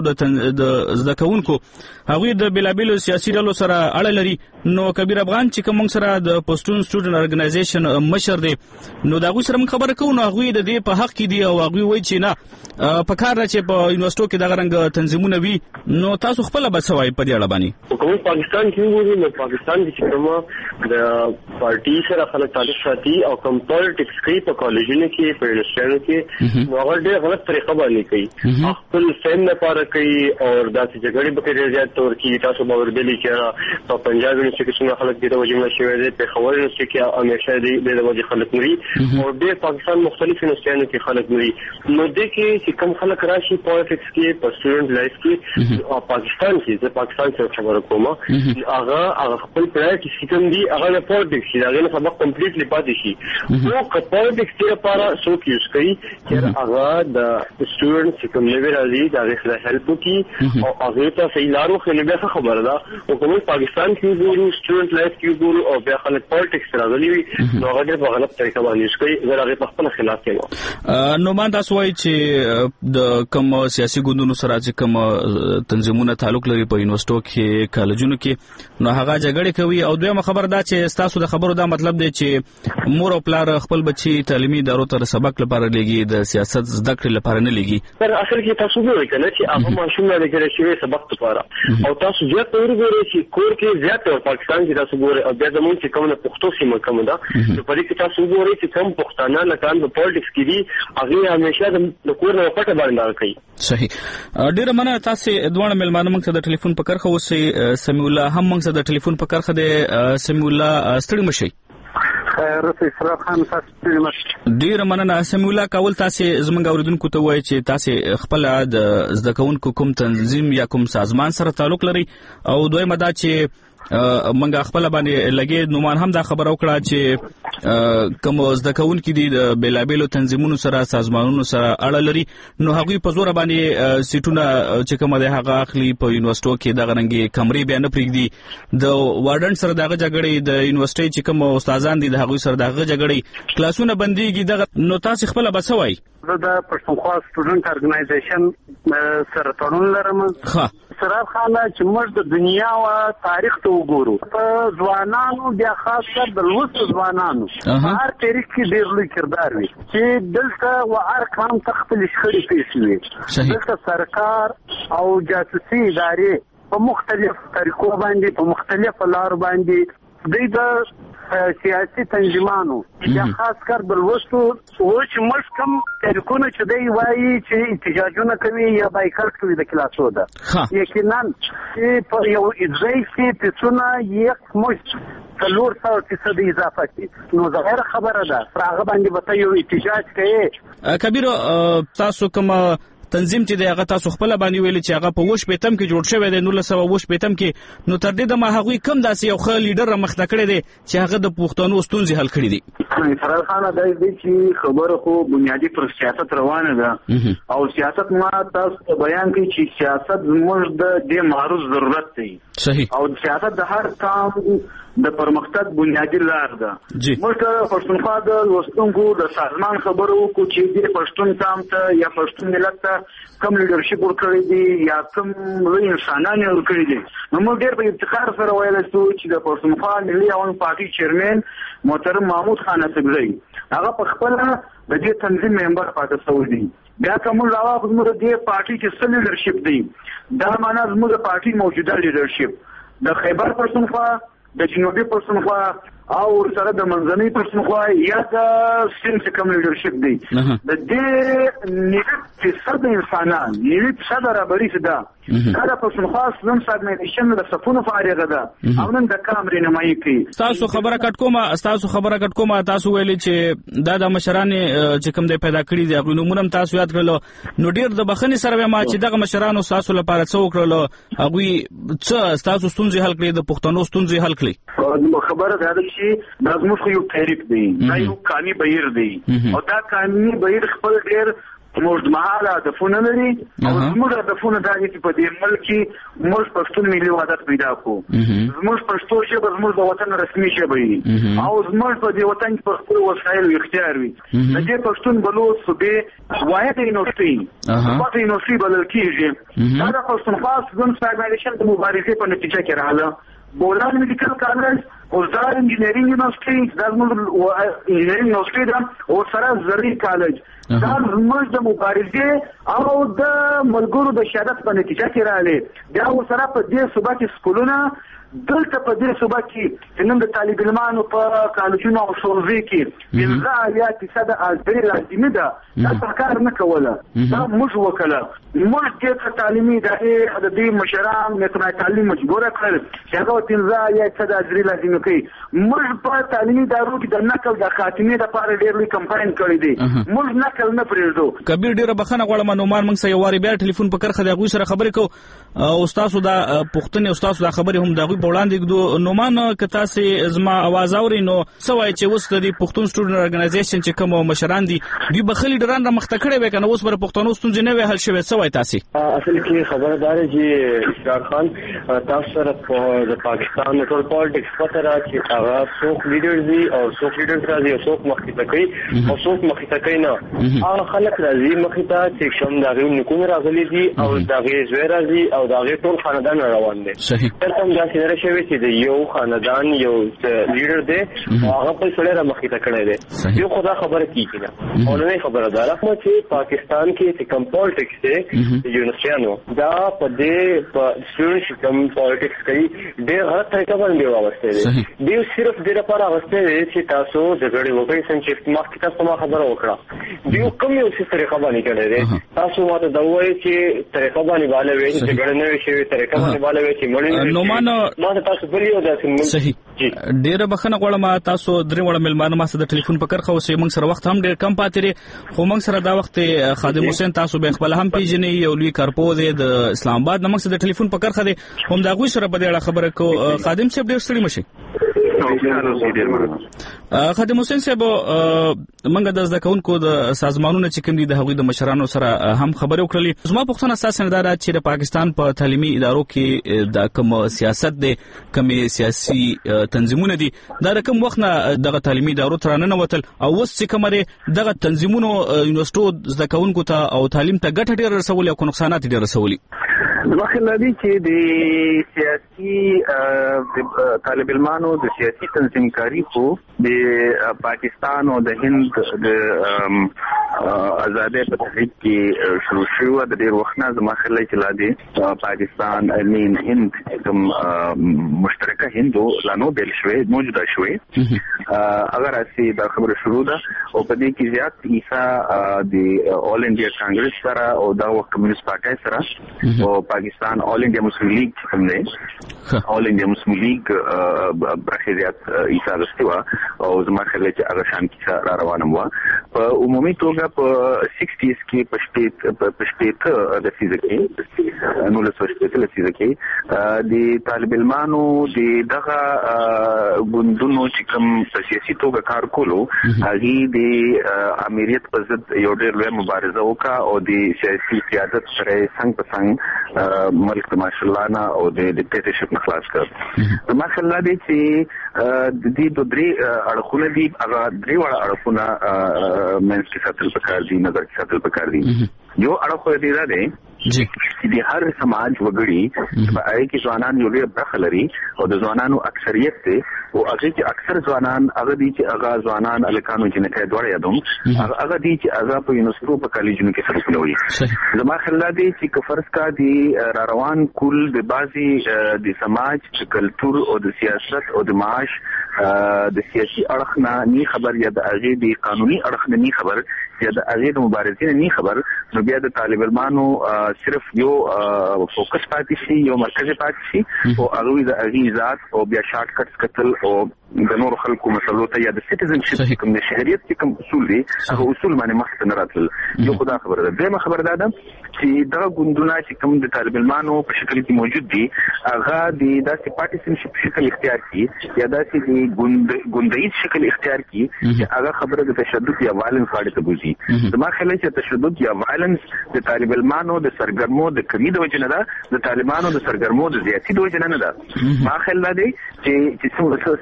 د زده کوونکو هغوی د بلابلو سیاسي ډلو سره اړه لري. نو کبیر افغان چې کوم سره د پښتون سټوډنټ ارګنایزیشن مشر دی نو دا غوي سره موږ خبره کوو. نو هغوی د دې په حق کې دي او هغوی وایي چې نه په کار را چې په یونیورسيټو کې دغه رنګ تنظیمونه وي. نو تاسو خپل بسوي په دې اړه باندې کوم پاکستان کې وګورئ نو پاکستان کې کومه د پارټي سره خلک تعلق ساتي او کوم پالیټکس کوي په کالجونو کې په یونیورسيټو کې نو هغه ډېر غلط طریقه باندې کوي. خپل فهم لپاره کوي او داسې جګړې به کوي زیات تور کې تاسو باور دي چې په پنجاب یونیورسيټي کې څنګه خلک دې د وجه شوی دي په خبرو یونیورسيټي کې همیشه دې د وجه خلک مري او د پاکستان مختلف یونیورسيټو کې خلک مري. نو دې کې چې کوم خلک راشي پالیټکس کې په سټوډنټ لایف کې او پاکستان کې د پاکستان څخه خبره کومه هغه هغه خپل پرایټ سیستم دی هغه د پالیټکس دی هغه سبق کمپلیټلی پاتې شي. نو که پالیټکس لپاره څوک یوز کوي چې هغه د سټوډنټ چې کوم لیول راځي دا غوښتل هیلپ کوي او هغه ته صحیح لارو خو نه به خبره ده. او کوم پاکستان کې ګورو سټوډنټ لایف کې ګورو او بیا خلک پالیټکس راغلي وي نو هغه په غلط طریقه باندې یوز کوي زه هغه په خپل خلاف کوم. نو مان تاسو وایي چې د کوم سیاسي ګوندونو سره چې کوم تنظیمونه تعلق لري په یونیورسيټو کې کالجونو کې نو هغه جګړه کوي. او دویمه خبر دا چې تاسو د خبرو دا مطلب دی چې مور او پلار خپل بچي تعلیمي ادارو ته سبق لپاره لګي د سیاست زده کړې لپاره نه لګي. پر اصل کې تاسو وایئ کنه چې هغه ماشوم نه لګي شوی سبق لپاره او تاسو زیات ورغوري چې کور کې زیات پاکستان کې تاسو ګورئ او بیا زموږ چې کومه پښتو سیمه کوم ده نو په دې کې تاسو ګورئ چې کوم پښتانه لکان په پالیټکس کې دي هغه همیشه د کور نه پټه باندې کوي. صحیح. ډیره مننه تاسو دوه ملمانو موږ ته د ټلیفون په کرخه اوسې سمیع الله هم موږ ته د ټلیفون په کرخه د سمیع الله ستړي مشي. خیر اسراف خان تاسو ستړي مشي. ډیره مننه سمیع الله کول تاسو زموږ اوریدونکو ته وایي چې تاسو خپل د زده کوونکو کوم تنظیم یا کوم سازمان سره تعلق لري او دویمه دا چې منګه خپل باندې لګي نو مان هم دا خبر او کړه چې کوم زده کوونکو دي د بلابلو تنظیمونو سره سازمانونو سره اړه لري نو هغوی په زور باندې سیټونه چې کوم د هغه اخلي په یونیورسيټو کې د غرنګي کمرې بیان پرېږدي د وارډن سره دغه جګړې د یونیورسيټي چې کوم استادان دي د هغوی سره دغه جګړې کلاسونه بنديږي دغه نو تاسو خپل بسوي. زه د پښتونخوا سټوډنټ ارګنایزیشن سره تړون لرم. ښه اسراف خان چې موږ د دنیا او تاریخ ته وګورو په ځوانانو بیا خاص کر د لوستو ځوانانو هر تاریخ کې ډېر لوی کردار وي چې دلته و ارقام تخپل شخړې پیښ وي. دلته سرکار او جاسوسي ادارې په مختلف طریقو باندې په مختلف لارو باندې دوی د سیاسي تنظیمانو یا خاص کر د لوستو وچ مشکم طریقونه چې دی وایي چې احتجاجونه کوي یا بایکاټ کوي د کلاسو ده یقینا چې په یو ځای کې پیسونه یک مشت څلور سوه فیصد اضافه کوي نو ظاهره خبره ده هغه باندې به ته یو احتجاج کوي. کبیر تاسو کوم تنظیم چې د هغه تاسو خپل باندې ویل چې هغه په وښ پیتم کې جوړ شوی دی نو له سبا وښ پیتم کې نو تر دې د ما هغوی کم داسې یو ښه لیډر مخته کړی دی چې هغه د پښتنو ستونزې حل کړي دي. اسراف خان دا دی چې خبره خو بنیادی پر سیاست روانه ده او سیاست ما تاسو بیان کوي چې سیاست زموږ د دې معروض ضرورت دی. صحیح. او سیاست د هر کام د پرمختګ بنیادی لار ده. موږ ته پښتونخوا د لوستونکو د سازمان خبرو کو چې د پښتون قام ته یا پښتون ملت ته کم لیډرشپ ورکړی دی یا کم لوی انسانان ورکړي دي نو موږ ډېر په افتخار سره ویلی شو چې د پښتونخوا ملي عوام پارټي چیرمن محترم محمود خان اسدګزی هغه په خپل د دې تنظیم ممبر پاتې شوی دی. بیا کوم راوخت موږ د دې پارټي کې څه لیډرشپ دی دا معنا زموږ د پارټي موجوده لیډرشپ د خیبر پښتونخوا د جنوبي پښتونخوا او سره د منځنۍ پښتونخوا یا د سیند کوم لیډرشپ دی د دې نیټ فیصد انسانان نیټ فیصد رابري ده دا د پښتونخوا سلم سازمانیشن د صفونو فارغه ده او نن د کامرې نمایي کوي. تاسو خبره کټ کومه تاسو خبره کټ کومه تاسو ویلي چې دا د مشران چې کوم دی پیدا کړی دی هغه نومونه تاسو یاد کړل نو ډیر د بخښنې سره ما چې دغه مشرانو تاسو لپاره څه وکړل هغه څه تاسو ستونزې حل کړې د پښتنو ستونزې حل کړې خبره ده چې دا زموږ یو تحریک دی دا یو قانوني بهیر دی او دا قانوني بهیر خپل ډیر موږ مهاله هدفونه لري او زموږ هدفونه دا دي چې په دې ملک کې موږ پښتون ملي وحدت پیدا کړو. زموږ پښتو ژبه زموږ د وطن رسمي ژبه وي او زموږ په دې وطن کې په خپل وسایل اختیار وي. د دې پښتون بلوچ صوبې واحد یونیورسيټي واحد یونیورسيټي بلل کېږي. دا د پښتونخوا سټوډنټس آرګنایزیشن د مبارزې په نتیجه کې راغله. بولان میډیکل کالج او زار انجینرینګ یونیورسيټي دا زموږ انجینرینګ یونیورسيټي ده او سره زرعي کالج دا زموږ د مبارزې او د ملګرو د شهادت په نتیجه کې راغلي. بیا ورسره په دې صوبه کې سکولونه دلته په دې صوبه کې نن د طالب علمانو په کالجونو او ښوونځي کې پنځه اویا فیصده ازبري لازمي ده. دا سرکار نه کوله، دا موږ وکړه. موږ دې ته تعلیمي ادارې د دې مشران محکمه تعلیم مجبوره کړل چې هغه پنځه اویا فیصده ازبري لازمي کوي. موږ په تعلیمي ادارو کې د نقل د خاتمې لپاره ډېر لوی کمپاین کړی دی. موږ نقل نه پرېږدو. کبیر ډېره بخښنه غواړم نومان موږ سره یو واري بیا ټلیفون په کرخه د هغوی سره خبرې کوو او ستاسو دا پوښتنې او ستاسو دا خبرې هم د هغوی په وړاندې ږدو. نومان که تاسې زما اواز اورئ نو څه وایي چې اوس د دې پښتون سټوډنټ ارګنایزیشن چې کوم مشران دي دوی بخلي ډران رامخته کړی وی که نه اوس به د پښتنو ستونزې نه وی حل شوې. څه وایي تاسې؟ اصل کې خبره دا ده چې اشرار خان تاسو سره د پاکستان د ټول پالیټکس پته را چې هغه څوک لیډرز دي او څوک لیډرز راځي او څوک مخکې ته کوي او څوک مخکې ته کوي نه. هغه خلک راځي مخکې ته چې کوم د هغې نیکونه راغلي دي او د هغې زوی راځي او د هغې ټول خاندان روان دی. دلته هم داسې نه شوی چې د یو خاندان یو لیډر دی او هغه خپل سړی را مخکې ته کړی دی. یو خو دا خبره کېږي نه. اولنۍ خبره دا ده چې پاکستان کې چې کوم پالیټکس دی د یونیورسټیانو دا په دې په سټوډنټ چې کوم پالیټکس کوي ډېر غلط طریقه باندې واغستی دی. دوی صرف دې لپاره اغستی دی چې تاسو جګړې وکړئ څنګه چې مخکې تاسو ما خبره وکړه. دوی کوم یو څه طریقه باندې کړی دی. تاسو ماته دا ووایئ چې طریقه باندې بالا وایي چې جګړه نه وي شوې، طریقه باندې بالا وایي چې مړی نه وي شوې. ما ته تاسو بل یو داسې صحیح ډېره بخښنه غواړم تاسو درې وړه مېلمانه ما سره د ټلیفون په کرښه اوسئ. موږ سره وخت هم ډېر کم پاتې دی خو موږ سره دا وخت خادم حسین تاسو به خپل هم پیژنئ یو لوی کارپو دی د اسلام آباد نه. موږ سره د ټلیفون په کرښه دی هم د هغوی سره په دې اړه خبره کوو. خادم صاحب ډېر ستړي مه شئ. خادم حسین صاحب موږ د زده کوونکو د سازمانونو چې کوم دي د هغوی د مشرانو سره هم خبرې وکړلې. زما پوښتنه ستاسو دا ده چې د پاکستان په تعلیمي ادارو کې د کوم سیاست دی کومې سیاسي تنظیمونه دي دا د کوم وخت نه دغه تعلیمي ادارو ته راننوتل او اوس چې کومه دی دغه تنظیمونو یونیورسټو زده کوونکو ته او تعلیم ته ګټه ډېره رسولې او که نقصانات یې ډېر رسولي؟ زما خیال دی چې د سیاسي طالب علمانو د سیاسي تنظیمکاري خو د پاکستان او د هند د آزادۍ په تحریک کې شروع شوه د ډېر وخت نه. زما خیال دی چې لا د پاکستان مین هند کوم مشترکه هند لا نو بیل شوې موجوده شوې اگر اسی دا خبره شروع ده او په دې کې زیات ایسا د آل انډیا کانګرس سره او دا وخت کمیونست پارټي سره او پاکستان آل انډیا مسلم لیگ کوم دی آل انډیا مسلم لیگ برخه زیات ایسا غستوا او زما خیال دی چې هغه شان کې را روانه و په عمومي توګه په سکسټیز کې په پښتې د فزیکي نو له سوچته له فزیکي د طالب علمانو د دغه ګوندونو چې کوم سیاسي توګه کار کولو هغه د امریت په ضد یو ډېر لوی مبارزه وکړه او د سیاسي قیادت سره څنګه په څنګه ملک ماشاءالله نه او د ډیکټیټرشپ نه خلاص کړ. ماشاءالله دې چې د دې د درې اړخونه دي هغه درې وړ اړخونه منځ کې ساتل پکار دي نظر کې ساتل پکار دي. یو اړخ دې دا دی چې د هر سماج وګړي په اړه کې ځوانان یو ډېر برخه لري او د ځوانانو اکثریت دی او هغه چې اکثر ځوانان هغه دي چې هغه ځوانان الکانو چې نه کوي دوړ یادوم هغه دي چې هغه په یونیورسيټو په کالجونو کې سره کوي. زما خیال دی چې فرض کا دي را روان کول د بازي د سماج د کلچر او د سیاست او د معاش د سیاسي اړخ نه ني خبر یا د هغه د قانوني اړخ نه ني خبر یا د هغه د مبارزین نه خبر نو بیا د طالب علمانو صرف یو فوکس پاتې شي یو مرکز پاتې شي او هغه د هغه ذات او بیا شارټ کټس کتل او د نور خلکو مسلو ته یا د سټیزنشپ کوم د شهریت کوم اصول دي هغه اصول باندې مخ نه راتل یو خدای خبره ده دغه خبره ده چې دا ګوندونه چې کوم د طالب علمانو په شکل کې موجود دي هغه د داسې پارټیسیپیشن شکل اختیار کړي یا داسې د ګوند ګوندیز شکل اختیار کړي چې هغه خبره د تشدد یا وایلنس غاړه ته بوزي زما خیال چې تشدد یا وایلنس د طالب علمانو د سرګرمو د کمی د وجه نه ده د طالبانو د سرګرمو د زیاتی د وجه نه ده ما خیال دی چې چې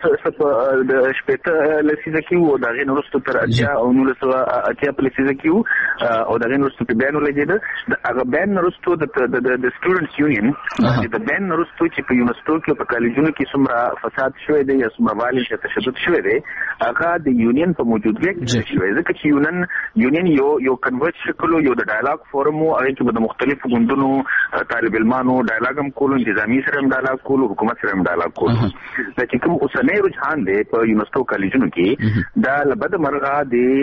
څو د شپته لسیزه کې وو دا غي نورستو تر اتیا او نورستو اتیا په لسیزه کې وو او دا غي نورستو په بیان ولګید هغه بیان نورستو د د سټوډنټس یونین د بیان نورستو چې په یونیورسيټو کې په کالجونو کې څومره فساد شوی دی یا څومره وایلنس یا تشدد شوی دی هغه د یونین په موجودګۍ کې شوی ځکه چې یونین یونین یو یو کنورټ شکل یو د ډایلاګ فورم او هغه کې د مختلفو ګوندونو طالب علمانو ډایلاګ هم کولو انتظامی سره هم ډایلاګ کولو حکومت سره هم ډایلاګ کولو دا چې کوم اوسنۍ رجحان دی په یونیورسيټو کالجونو کې دا لبد مرغه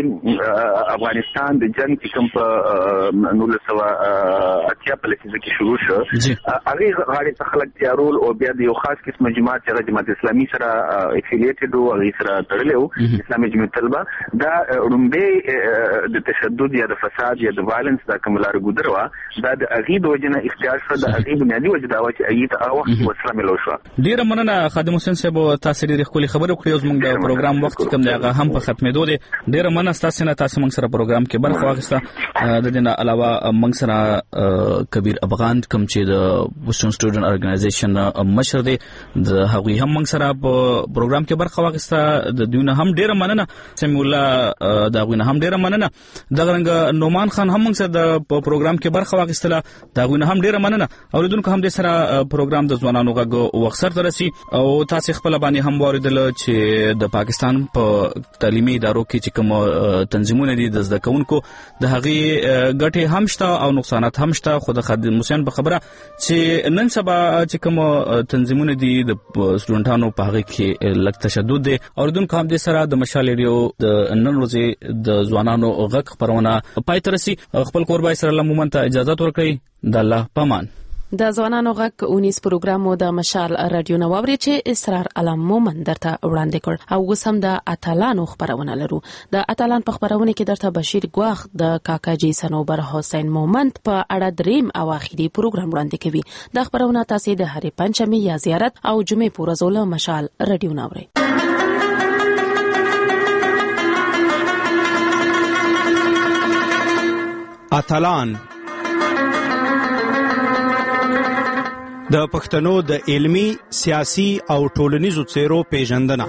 د افغانستان د جنگ چې کوم په نولس سوه اتیا په لسیزه کې شروع شو هغه غاړي څخه خلک تیارول او بیا د یو خاص قسم جماعت چې جماعت اسلامي سره افیلیټډ او هغه سره تړلو اسلامي جماعت طلبه دا رومبه د تشدد یا د فساد یا د وایلنس دا کوملار ګذروا دا د اغي د وجنه اختیار شو د اغي بنیادی وجه دا چې اغي ته وخت وسره ملو شو ډیر مننه خادم حسین صاحب تاسو ډیر خولي خبرو کړو زموږ د پروګرام وخت کوم دی هغه هم په ختمېدو دی ډیر مننه تاسو نه تاسو موږ سره پروګرام کې برخه واخیسته د دې نه علاوه موږ سره کبیر افغان کوم چې د وسترن سټوډنټ ارګنایزیشن مشر دی د هغوی هم موږ سره په پروګرام کې برخه واخیسته د دوی نه هم ډیره مننه سمي الله دا غوینه هم ډیره مننه د غرنګ نومان خان هم موږ سره د پروګرام کې برخه واخیستله دا غوینه هم ډیره مننه اوریدونکو هم د سره پروګرام د ځوانانو غو وخت ترسي او تاسو خپل باندې هم واردل چې د پاکستان په تعلیمي ادارو کې چې کوم تنظیمونه دي د زده کوونکو د هغه ګټه هم شته او نقصانات هم شته خو د خادم حسین په خبره چې نن سبا چې کوم تنظیمونه دي د سټوډنټانو په هغه کې لږ تشدد دي اوریدونکو هم د سره د مشال ریډیو د نن ورځې د ځوانانو غږ خبرونه پای ترسي خپل قربای سره لمومن ته اجازه ورکړئ د الله پامان د ځوانانو غږ اونیس پروګرام د مشال رادیو نووري چې اسرار علم مومن درته وړاندې کړ او اوس هم د اتلانو خبرونه لرو د اتلان په خبرونه کې درته بشیر ګواخ د کاکاجي سنوبر حسین مومند په اړه دریم او اخیری پروګرام وړاندې کوي د خبرونه تاسو د هرې پنځمې یا زیارت او جمعې پورې زول مشال رادیو نووري اتلان د پښتنو د علمی، سیاسي او ټولنیزو څیرو پیژندنه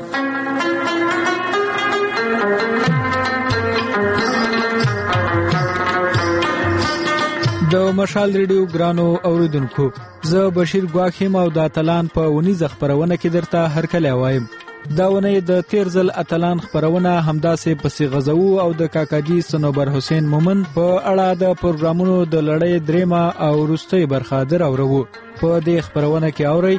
د مشال ریډیو ګرانو اوریدونکو زه بشیر ګواخیم او د اتلان په ونیز خبرونه کې درته هرکلی وایم دا ونه د تیر ځل اتلان خبرونه همداسې پسې غزو او د کاکاجي سنوبر حسین مومن په اړه د پروګرامونو د لړۍ دریمه او وروستۍ برخه دراورو په دې خبرونه کې اوري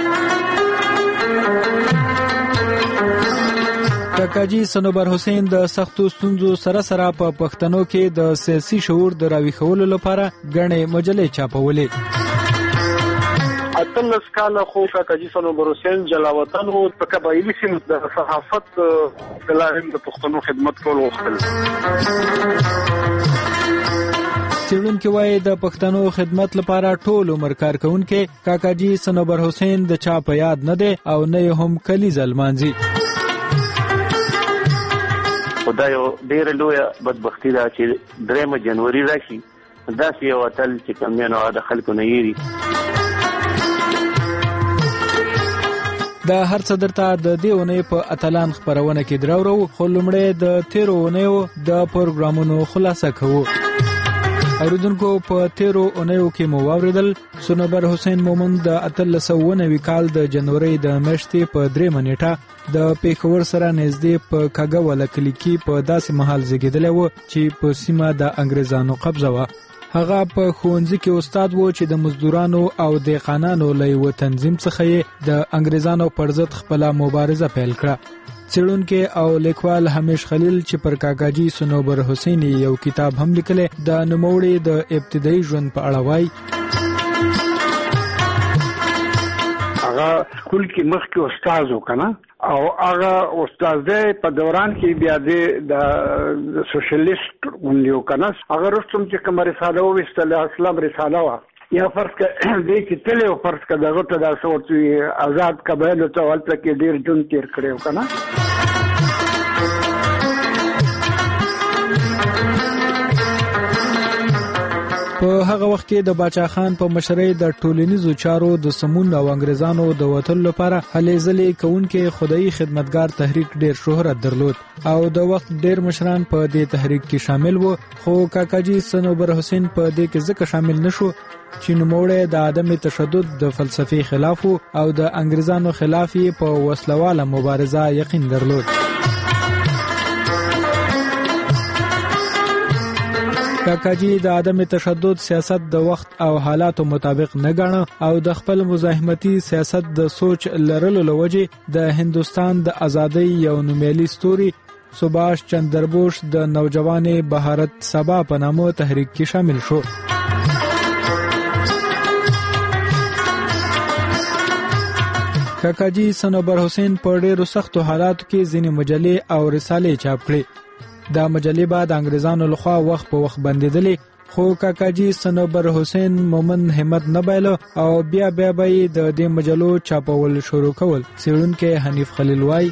کاکاجي سنوبر حسین د سختو ستونزو سره سره په پښتنو کې د سیاسي شعور د راویښولو لپاره غنې مجلې چاپولې اتلس کاله خو کاکاجي سنوبر حسین جلاوطن او په قبایلی سیمو د صحافت د لارې د پښتنو خدمت کول وغوښتل څېړونکي وایي د پښتنو خدمت لپاره ټول عمر کار کوونکی کاکاجي سنوبر حسین د چا په یاد نه دی او نه هم کلیزه لمانځي خدای ډېر لوی بدبختی ده چې درېمه جنوري راشي داسې یو اتل چې کمیانو د خلکو نه یېري د هر څه درته د دې اونۍ په اتلان خبرونه کې دراورو خو لومړی د تیرو اونیو د پروګرامونو خلاصه کوو اوریدونکو په تیرو اونیو کې مو واوریدل سنوبر حسین مومن د اتلس سوه نوي کال د جنوري د میاشتې په درېمه نیټه د پیښور سره نږدې په کاګوله کلي کې په داسې مهال زیږېدلی و چې په سیمه د انګریزانو قبضه وه هغه په ښوونځي کې استاد و چې د مزدورانو او دهقانانو له یوه تنظیم څخه یې د انګریزانو پر ضد خپله مبارزه پیل کړه څېړونکی او لیکوال همیش خلیل چې پر کاکاجي سنوبر حسین یو کتاب هم لیکلی د نوموړي د ابتدایي ژوند په اړه وایي هغه سکول کې مخکې استاد وکنه او هغه استاد دې په دوران کې بیا د سوشلیست ونیو کنه هغه رسوم چې کوم رساله وستله اسلام رساله وا یا فرض ک دې چې تل او فرض ک دغه ته د صوت آزاد قبایل ته ولته کې ډیر جون تیر کړو کنه په هغه وخت کې د باچا خان په مشرۍ د ټولنیزو چارو د سمون او انګريزانو د وټل لپاره هلې ځلې کوونکې خدای خدمتګار تحریک ډیر شهرت درلود او د وخت ډیر مشران په دې تحریک کې شامل وو خو کاکاجي صنوبر حسین په دې کې ځکه شامل نشو چې نوموړی د عدم تشدد د فلسفي خلاف او د انګريزانو خلاف په وسلواله مبارزه یقین درلود کاکاجي د عدم تشدد سیاست د وخت او حالاتو مطابق نه غاڼه او د خپل مزاحمتي سیاست د سوچ لرلو لوجه د هندستان د ازادۍ یو نومیالي ستوري سباش چندر بوس د نوجوان بهارت سبا په نامه تحریک کې شامل شو کاکاجي صنوبر حسین په ډېرو سختو حالاتو کې ځینې مجلې او رسالې چاپ کړې دا مجلې بعد انګريزانو لخوا وخت په وخت بندیدلې خو کاکاجي صنوبر حسین مومن همت نه بایلو او بیا بیا به د دې مجلو چاپول شروع کول څېړونکی حنیف خلیل وای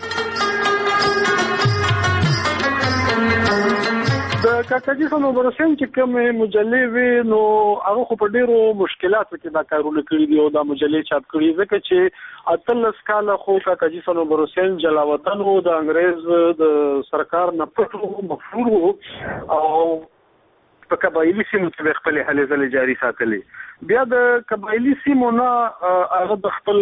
د کاکاجي صنوبر حسین چې کوم مجلې وی نو هغه خو په ډیرو مشکلاتو کې دا کارونه کړی دي او دا مجلې چاپ کړی ځکه چې اتلس کاله خو کاکاجي صنوبر حسین جلاوطن وو د انګريز د سرکار نه پټو مغفور وو او په قبایلی سیمو کې خپل هلې ځلې جاری ساتلې بیا د قبایلی سیمو نه هغه د خپل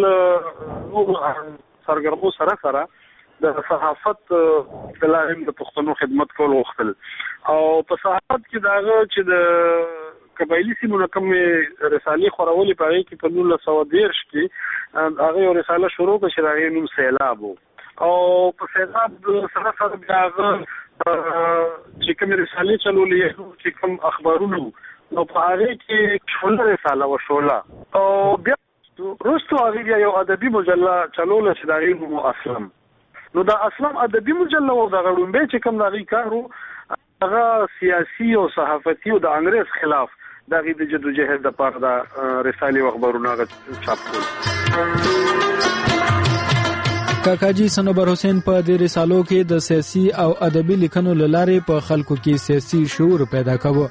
سرګرمو سره سره د صحافت د لارې د پښتنو خدمت کول وختل او په صحافت کې داغه چې د قبایلی سیمو نه کوم رسالې خورولې پاره کې په نولس سوه دېرش کې هغه یو رساله شروع کړه چې هغه نوم سیلاب او په سیلاب سره سره داغه چې کوم رسالې چلولې چې کوم اخبارونه نو په هغه کې شوله رساله و شوله او بیا وروسته هغه یو ادبي مجله چلوله چې دغه نوم اسلام نو دا اسلام ادبي مجله و دغه لومبه چې کوم دغه کارو هغه سیاسي او صحافتي او د انګريز خلاف دغه د جدوجہد د پاره د رسالې او خبرونه چاپ کول کاکاجي صنوبر حسین په دې رسالو کې د سیاسي او ادبي لیکنو لاره په خلکو کې سیاسي شعور پیدا کاوه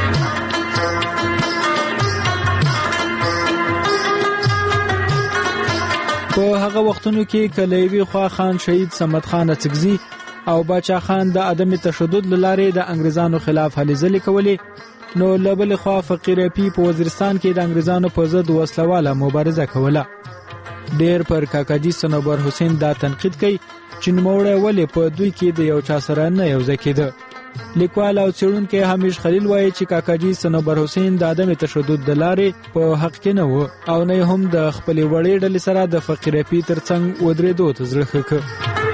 په هغه وختونو کې کلیوي خوا خان شهید صمد خان اڅکزي او باچا خان د عدم تشدد لاره د انګريزانو خلاف هلې ځلې کولې نو لبل خوا فقیر پی په وزیرستان کې د انګريزانو په ضد وسلواله مبارزه کوله ډېر پر کاکاجي صنوبر حسین دا تنقید کوي چې نوموړی ولې په دوی کې د یو چا سره نه یوځای کېده لیکوال او څېړونکی حمیش خلیل وایي چې کاکاجي صنوبر حسین د عدم تشدد د لارې په حق کې نه و او نه هم د خپلې وړې ډلې سره د فقیر پی ترڅنګ ودرېدو ته زړه ښه کړ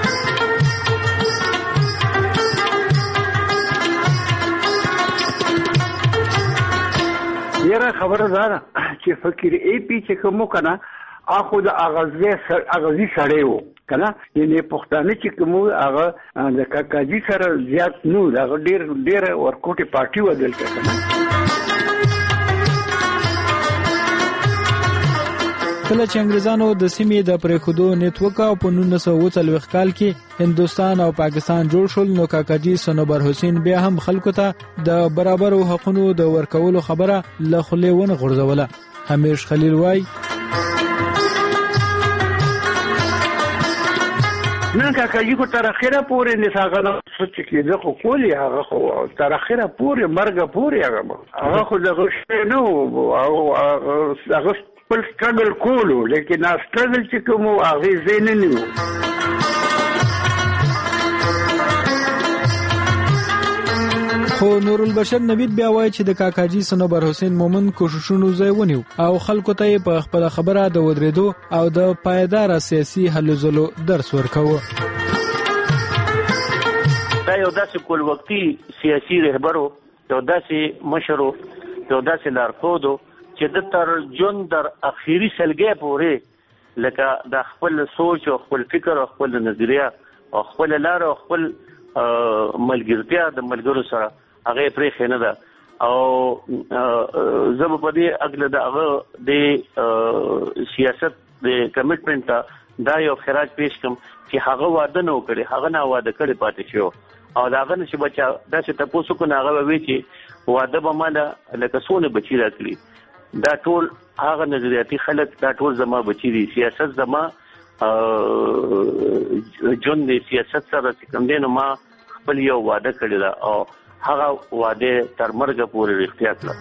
یره خبره ده چې فقیر ای پی چې کوم کنه اخو د اغازي اغازي سره وو کنه یعنی پښتانه چې کوم هغه د کاکاجي سره زیات نو هغه ډیر ډیر ورکوټي پارټي ودل کنه کله چې انګريزانو د سیمې د پریخودو نیټورک او په نولس سوه څلوېښت کال کې هندستان او پاکستان جوړ شول نو کاکاجي صنوبر حسین بیا هم خلکو ته د برابرو حقوقو د ورکولو خبره له خولې ونه غورځوله حمیش خلیل وای نه کاکاجي کو تر اخره پورې نساغه سوچ کې زه خو کولی هغه خو تر اخره پورې مرګ پورې هغه هغه خو دغه شی نو هغه خپل سټرګل کولو لیکن نا سټرګل چې کوم هغه زین نه نیو خو نور البشر نوید بیا وایي چې د کاکاجي صنوبر حسین مومن کوششونو ځای ونیو او خلکو ته په خپل خبره د ودرېدو او د پایدار سیاسي هلو ځلو درس ورکوه دا یو داسې کول وختي سیاسي رهبرو یو داسې مشرو یو داسې لارښودو چې د تر ژوند در اخیری سلګۍ پورې لکه د خپل سوچ او خپل فکر او خپل نظریه او خپل لار او خپل ملګرتیا د ملګرو سره هغه پرې خنه ده او زه په دې اګل د هغه د سیاست د کمټمنټ دا یو خراج پیش کوم چې هغه وعده نه وکړي هغه نه وعده کړي پاتې شو او دا غن چې بچا دا چې تاسو کو نه هغه وی چې وعده به مالا لکه سونه بچی راکړي دا ټول هغه نظریاتي خلک دا ټول زما بچی دي سیاست زما جون دی سیاست سره کوم دین ما خپل یو وعده کړی دا او هغه وعده تر مرګ پورې رښتیا کړه.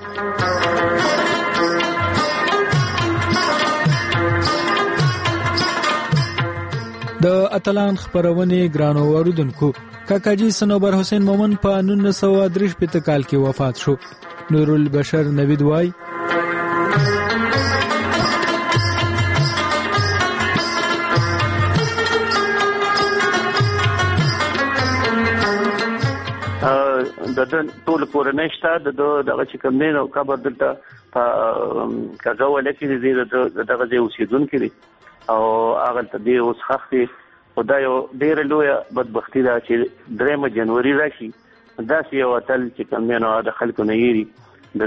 د اتلان خبرونه ګرانو اوریدونکو کاکاجی سنوبر حسین مومن په نولس سوه درې شپږ کال کې وفات شو. نور البشر نوید وای د ټول کورنۍ شته د دغه چې کوم نه قبر دلته په کاغه ولکې دي دغه ځای اوسېدونکي دي او هغه ته دی اوس خختي خدای یو ډېر لوی بدبختی ده چې درېمه جنوري راشي داسې یو اتل چې کوم نه د خلکو نه یری د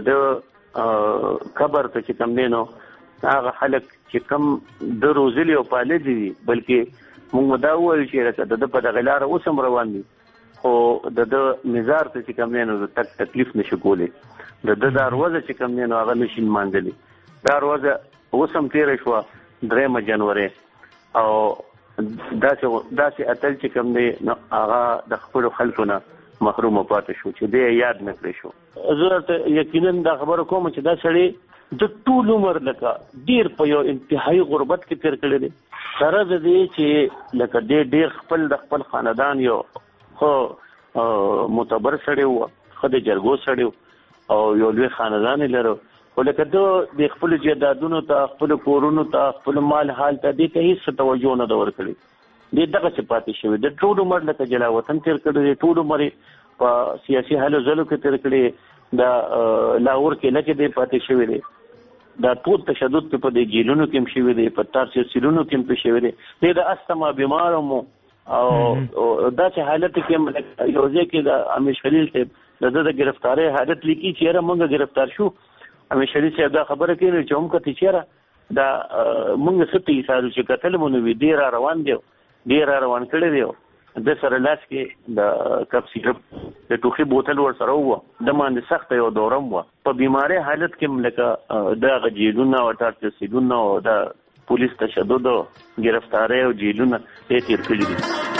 قبر ته چې کوم نه هغه خلک چې کوم د روزلي او پالې دي بلکې موږ دا وایو چې د په دغه لار اوسم روان دي خو د د مزار ته چې کوم نه تک تکلیف نشو کولی د د دروازه چې کوم نه هغه نشین ماندلی دروازه اوسم تیر شو درېمه جنوري او داسې داسې اتل چې کوم نه هغه د خپل خلکو نه محروم پاتې شو چې دې یاد نه کړی شو. ضرورت یقینا دا خبره کوم چې دا سړی د ټول عمر لکه ډیر په یو انتهایی غربت کې تیر کړی دی سره د دې چې لکه دې ډیر خپل د خپل خاندان یو خو معتبر سړی و خو د جرګو سړی او یو لوی خاندان لرو ولکه د خپل جیدادونو ته خپل کورونو ته خپل مال حال ته دې ته هیڅ توجه نه دا ورکړي دې دغه څه پاتې شوی د ټول عمر لکه جلا وطن تیر کړی ټول عمر په سیاسي حالو زلو کې تیر کړی دا لاهور کې لکه دې پاتې شوی دی دا ټول تشدد په دې جیلونو کې هم شوی دی په تاسو سیلونو کې هم شوی دی د استما بیمارمو او دا چې حالت کې یو ځکه د امیر خلیل ته د گرفتاری حالت لیکي چې را مونږه گرفتار شو امیر خلیل صاحب دا خبره کوي چې هم کته چیرې دا مونږ ستې سارو چې قتل مونږ وی ډیر روان دی ډیر روان کړی دی د سره لاس کې د کپ سیرپ د ټوخي بوتل ور سره وو د باندې سخت یو دورم وو په بیماری حالت کې ملکه د غجیلونه او تاسو سیدونه او د پولیس تشدد او گرفتاری او جیلونه ته تیر کړی دي.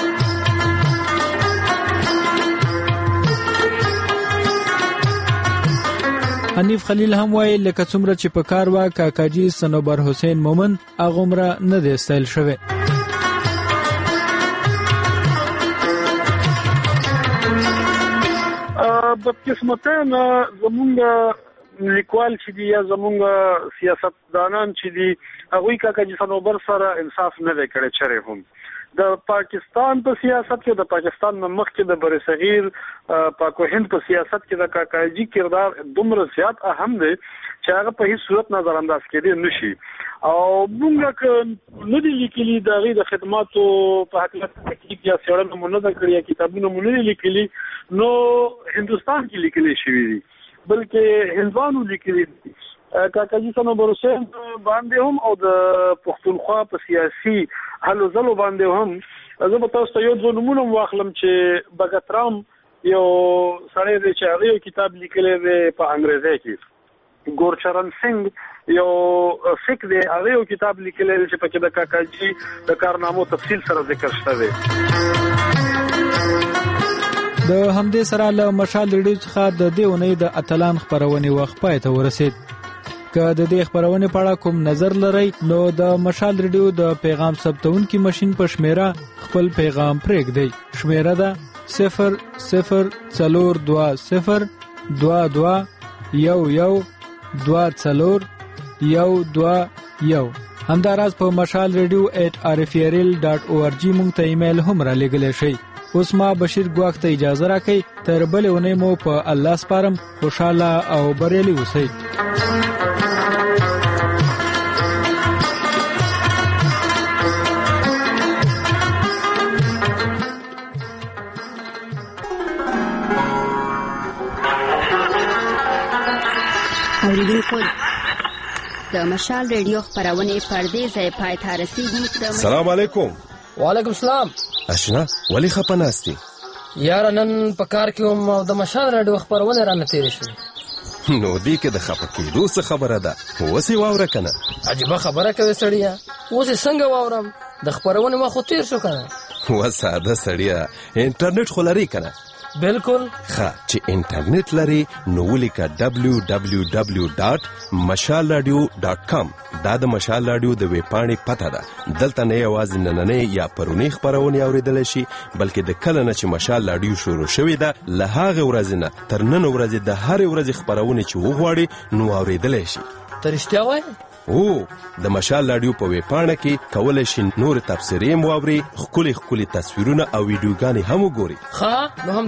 حنیف خلیل هم وایي لکه څومره چې په کار وا کاکاجی سنوبر حسین مومن اغومره نه دی استایل شوی. بدقسمتانه زمونږ لیکوال چې دی یا زمونږ سیاستدانان چې دی هغوی کاکاجی سنوبر سره انصاف نه دی کړی چرې هم د پاکستان په سیاست کې د پاکستان نه مخکې د برصغیر پاک و هند په سیاست کې د کاکاجی کردار دومره زیات اهم دی چې هغه په هیڅ صورت نظر انداز کېدی نشي او موږ نه دي لیکلي د هغې د خدماتو په هکله تحقیق یا څېړنه مو نه ده کړې یا کتابونه مو نه دي لیکلي نو هندوستان کې لیکلی شوي دي بلکې هندوانو لیکلي دي کاکاجی سنوبر حسین باندې هم او د پښتونخوا په سیاسي هلو ځلو باندې هم زه به تاسو ته یو څو نومونه واخلم چې بګترام یو سړی دی چې هغه یو کتاب لیکلی دی په انګریزي کې ګورچرن سنگ یو فک دی هغه یو کتاب لیکلی دی چې پکې د کاکاجی د کارنامو تفصیل سره ذکر شوی. د همدې سره له مشال ریډیو څخه د دې اونۍ د اتلان خبرونه وخت پای ته ورسید. که د دې خبرونه په اړه کوم نظر لرئ نو د مشال ریډیو د پیغام ثبتونکي ماشين په شمیره خپل پیغام پرېږدئ. شمیره ده صفر صفر څلور دوه صفر دوه دوه یو یو دوه څلور یو دوه یو. همداراز په مشال ریډیو ایٹ آر اف ای ار ال ډاټ او ار جی مونږ ته ایمیل هم را لېږلی شئ. اوس ما بشیر ګواښ ته اجازه راکړئ تر بلې اونۍ مو په الله سپارم. خوشحاله او بریالي اوسئ. اوریدونکو د مشال ریډیو خپرونې پردې ځای پای ته رسیږي. سلام علیکم. وعلیکم السلام. اشنا ولی خپه ناستی؟ یاره نن په کار کې وم او د مشال ریډیو خپرونه رانه تېرې شوې. نو دې کې د خپه کېدو څه خبره ده؟ اوس یې واوره که نه؟ عجیبه خبره کوې سړیه. اوس یې څنګه واورم؟ د خپرونې وخت خو تېر شو که نه. و ساده سړیه، انټرنیټ خو لري که نه؟ بالکل. ښه چې انټرنیټ لري نو ولیکه ډبلیو ډبلیو ډبلیو ډاټ مشال راډیو ډاټ کام. دا د مشال راډیو د ویبپاڼې پته ده. دلته نه یوازې نننۍ یا پرونی خپرونې اورېدلی شي بلکې د کله نه چې مشال راډیو شروع شوې ده له هغې ورځې نه تر نن ورځې د هرې ورځې خپرونې چې وغواړي نو اورېدلی شي. ته رښتیا وایې؟ او د مشال راډیو په ویبپاڼه کې کولی شي نور تبصرې هم واوري، ښکلي ښکلي تصویرونه او ویډیوګانې هم وګوري. ښه نو هم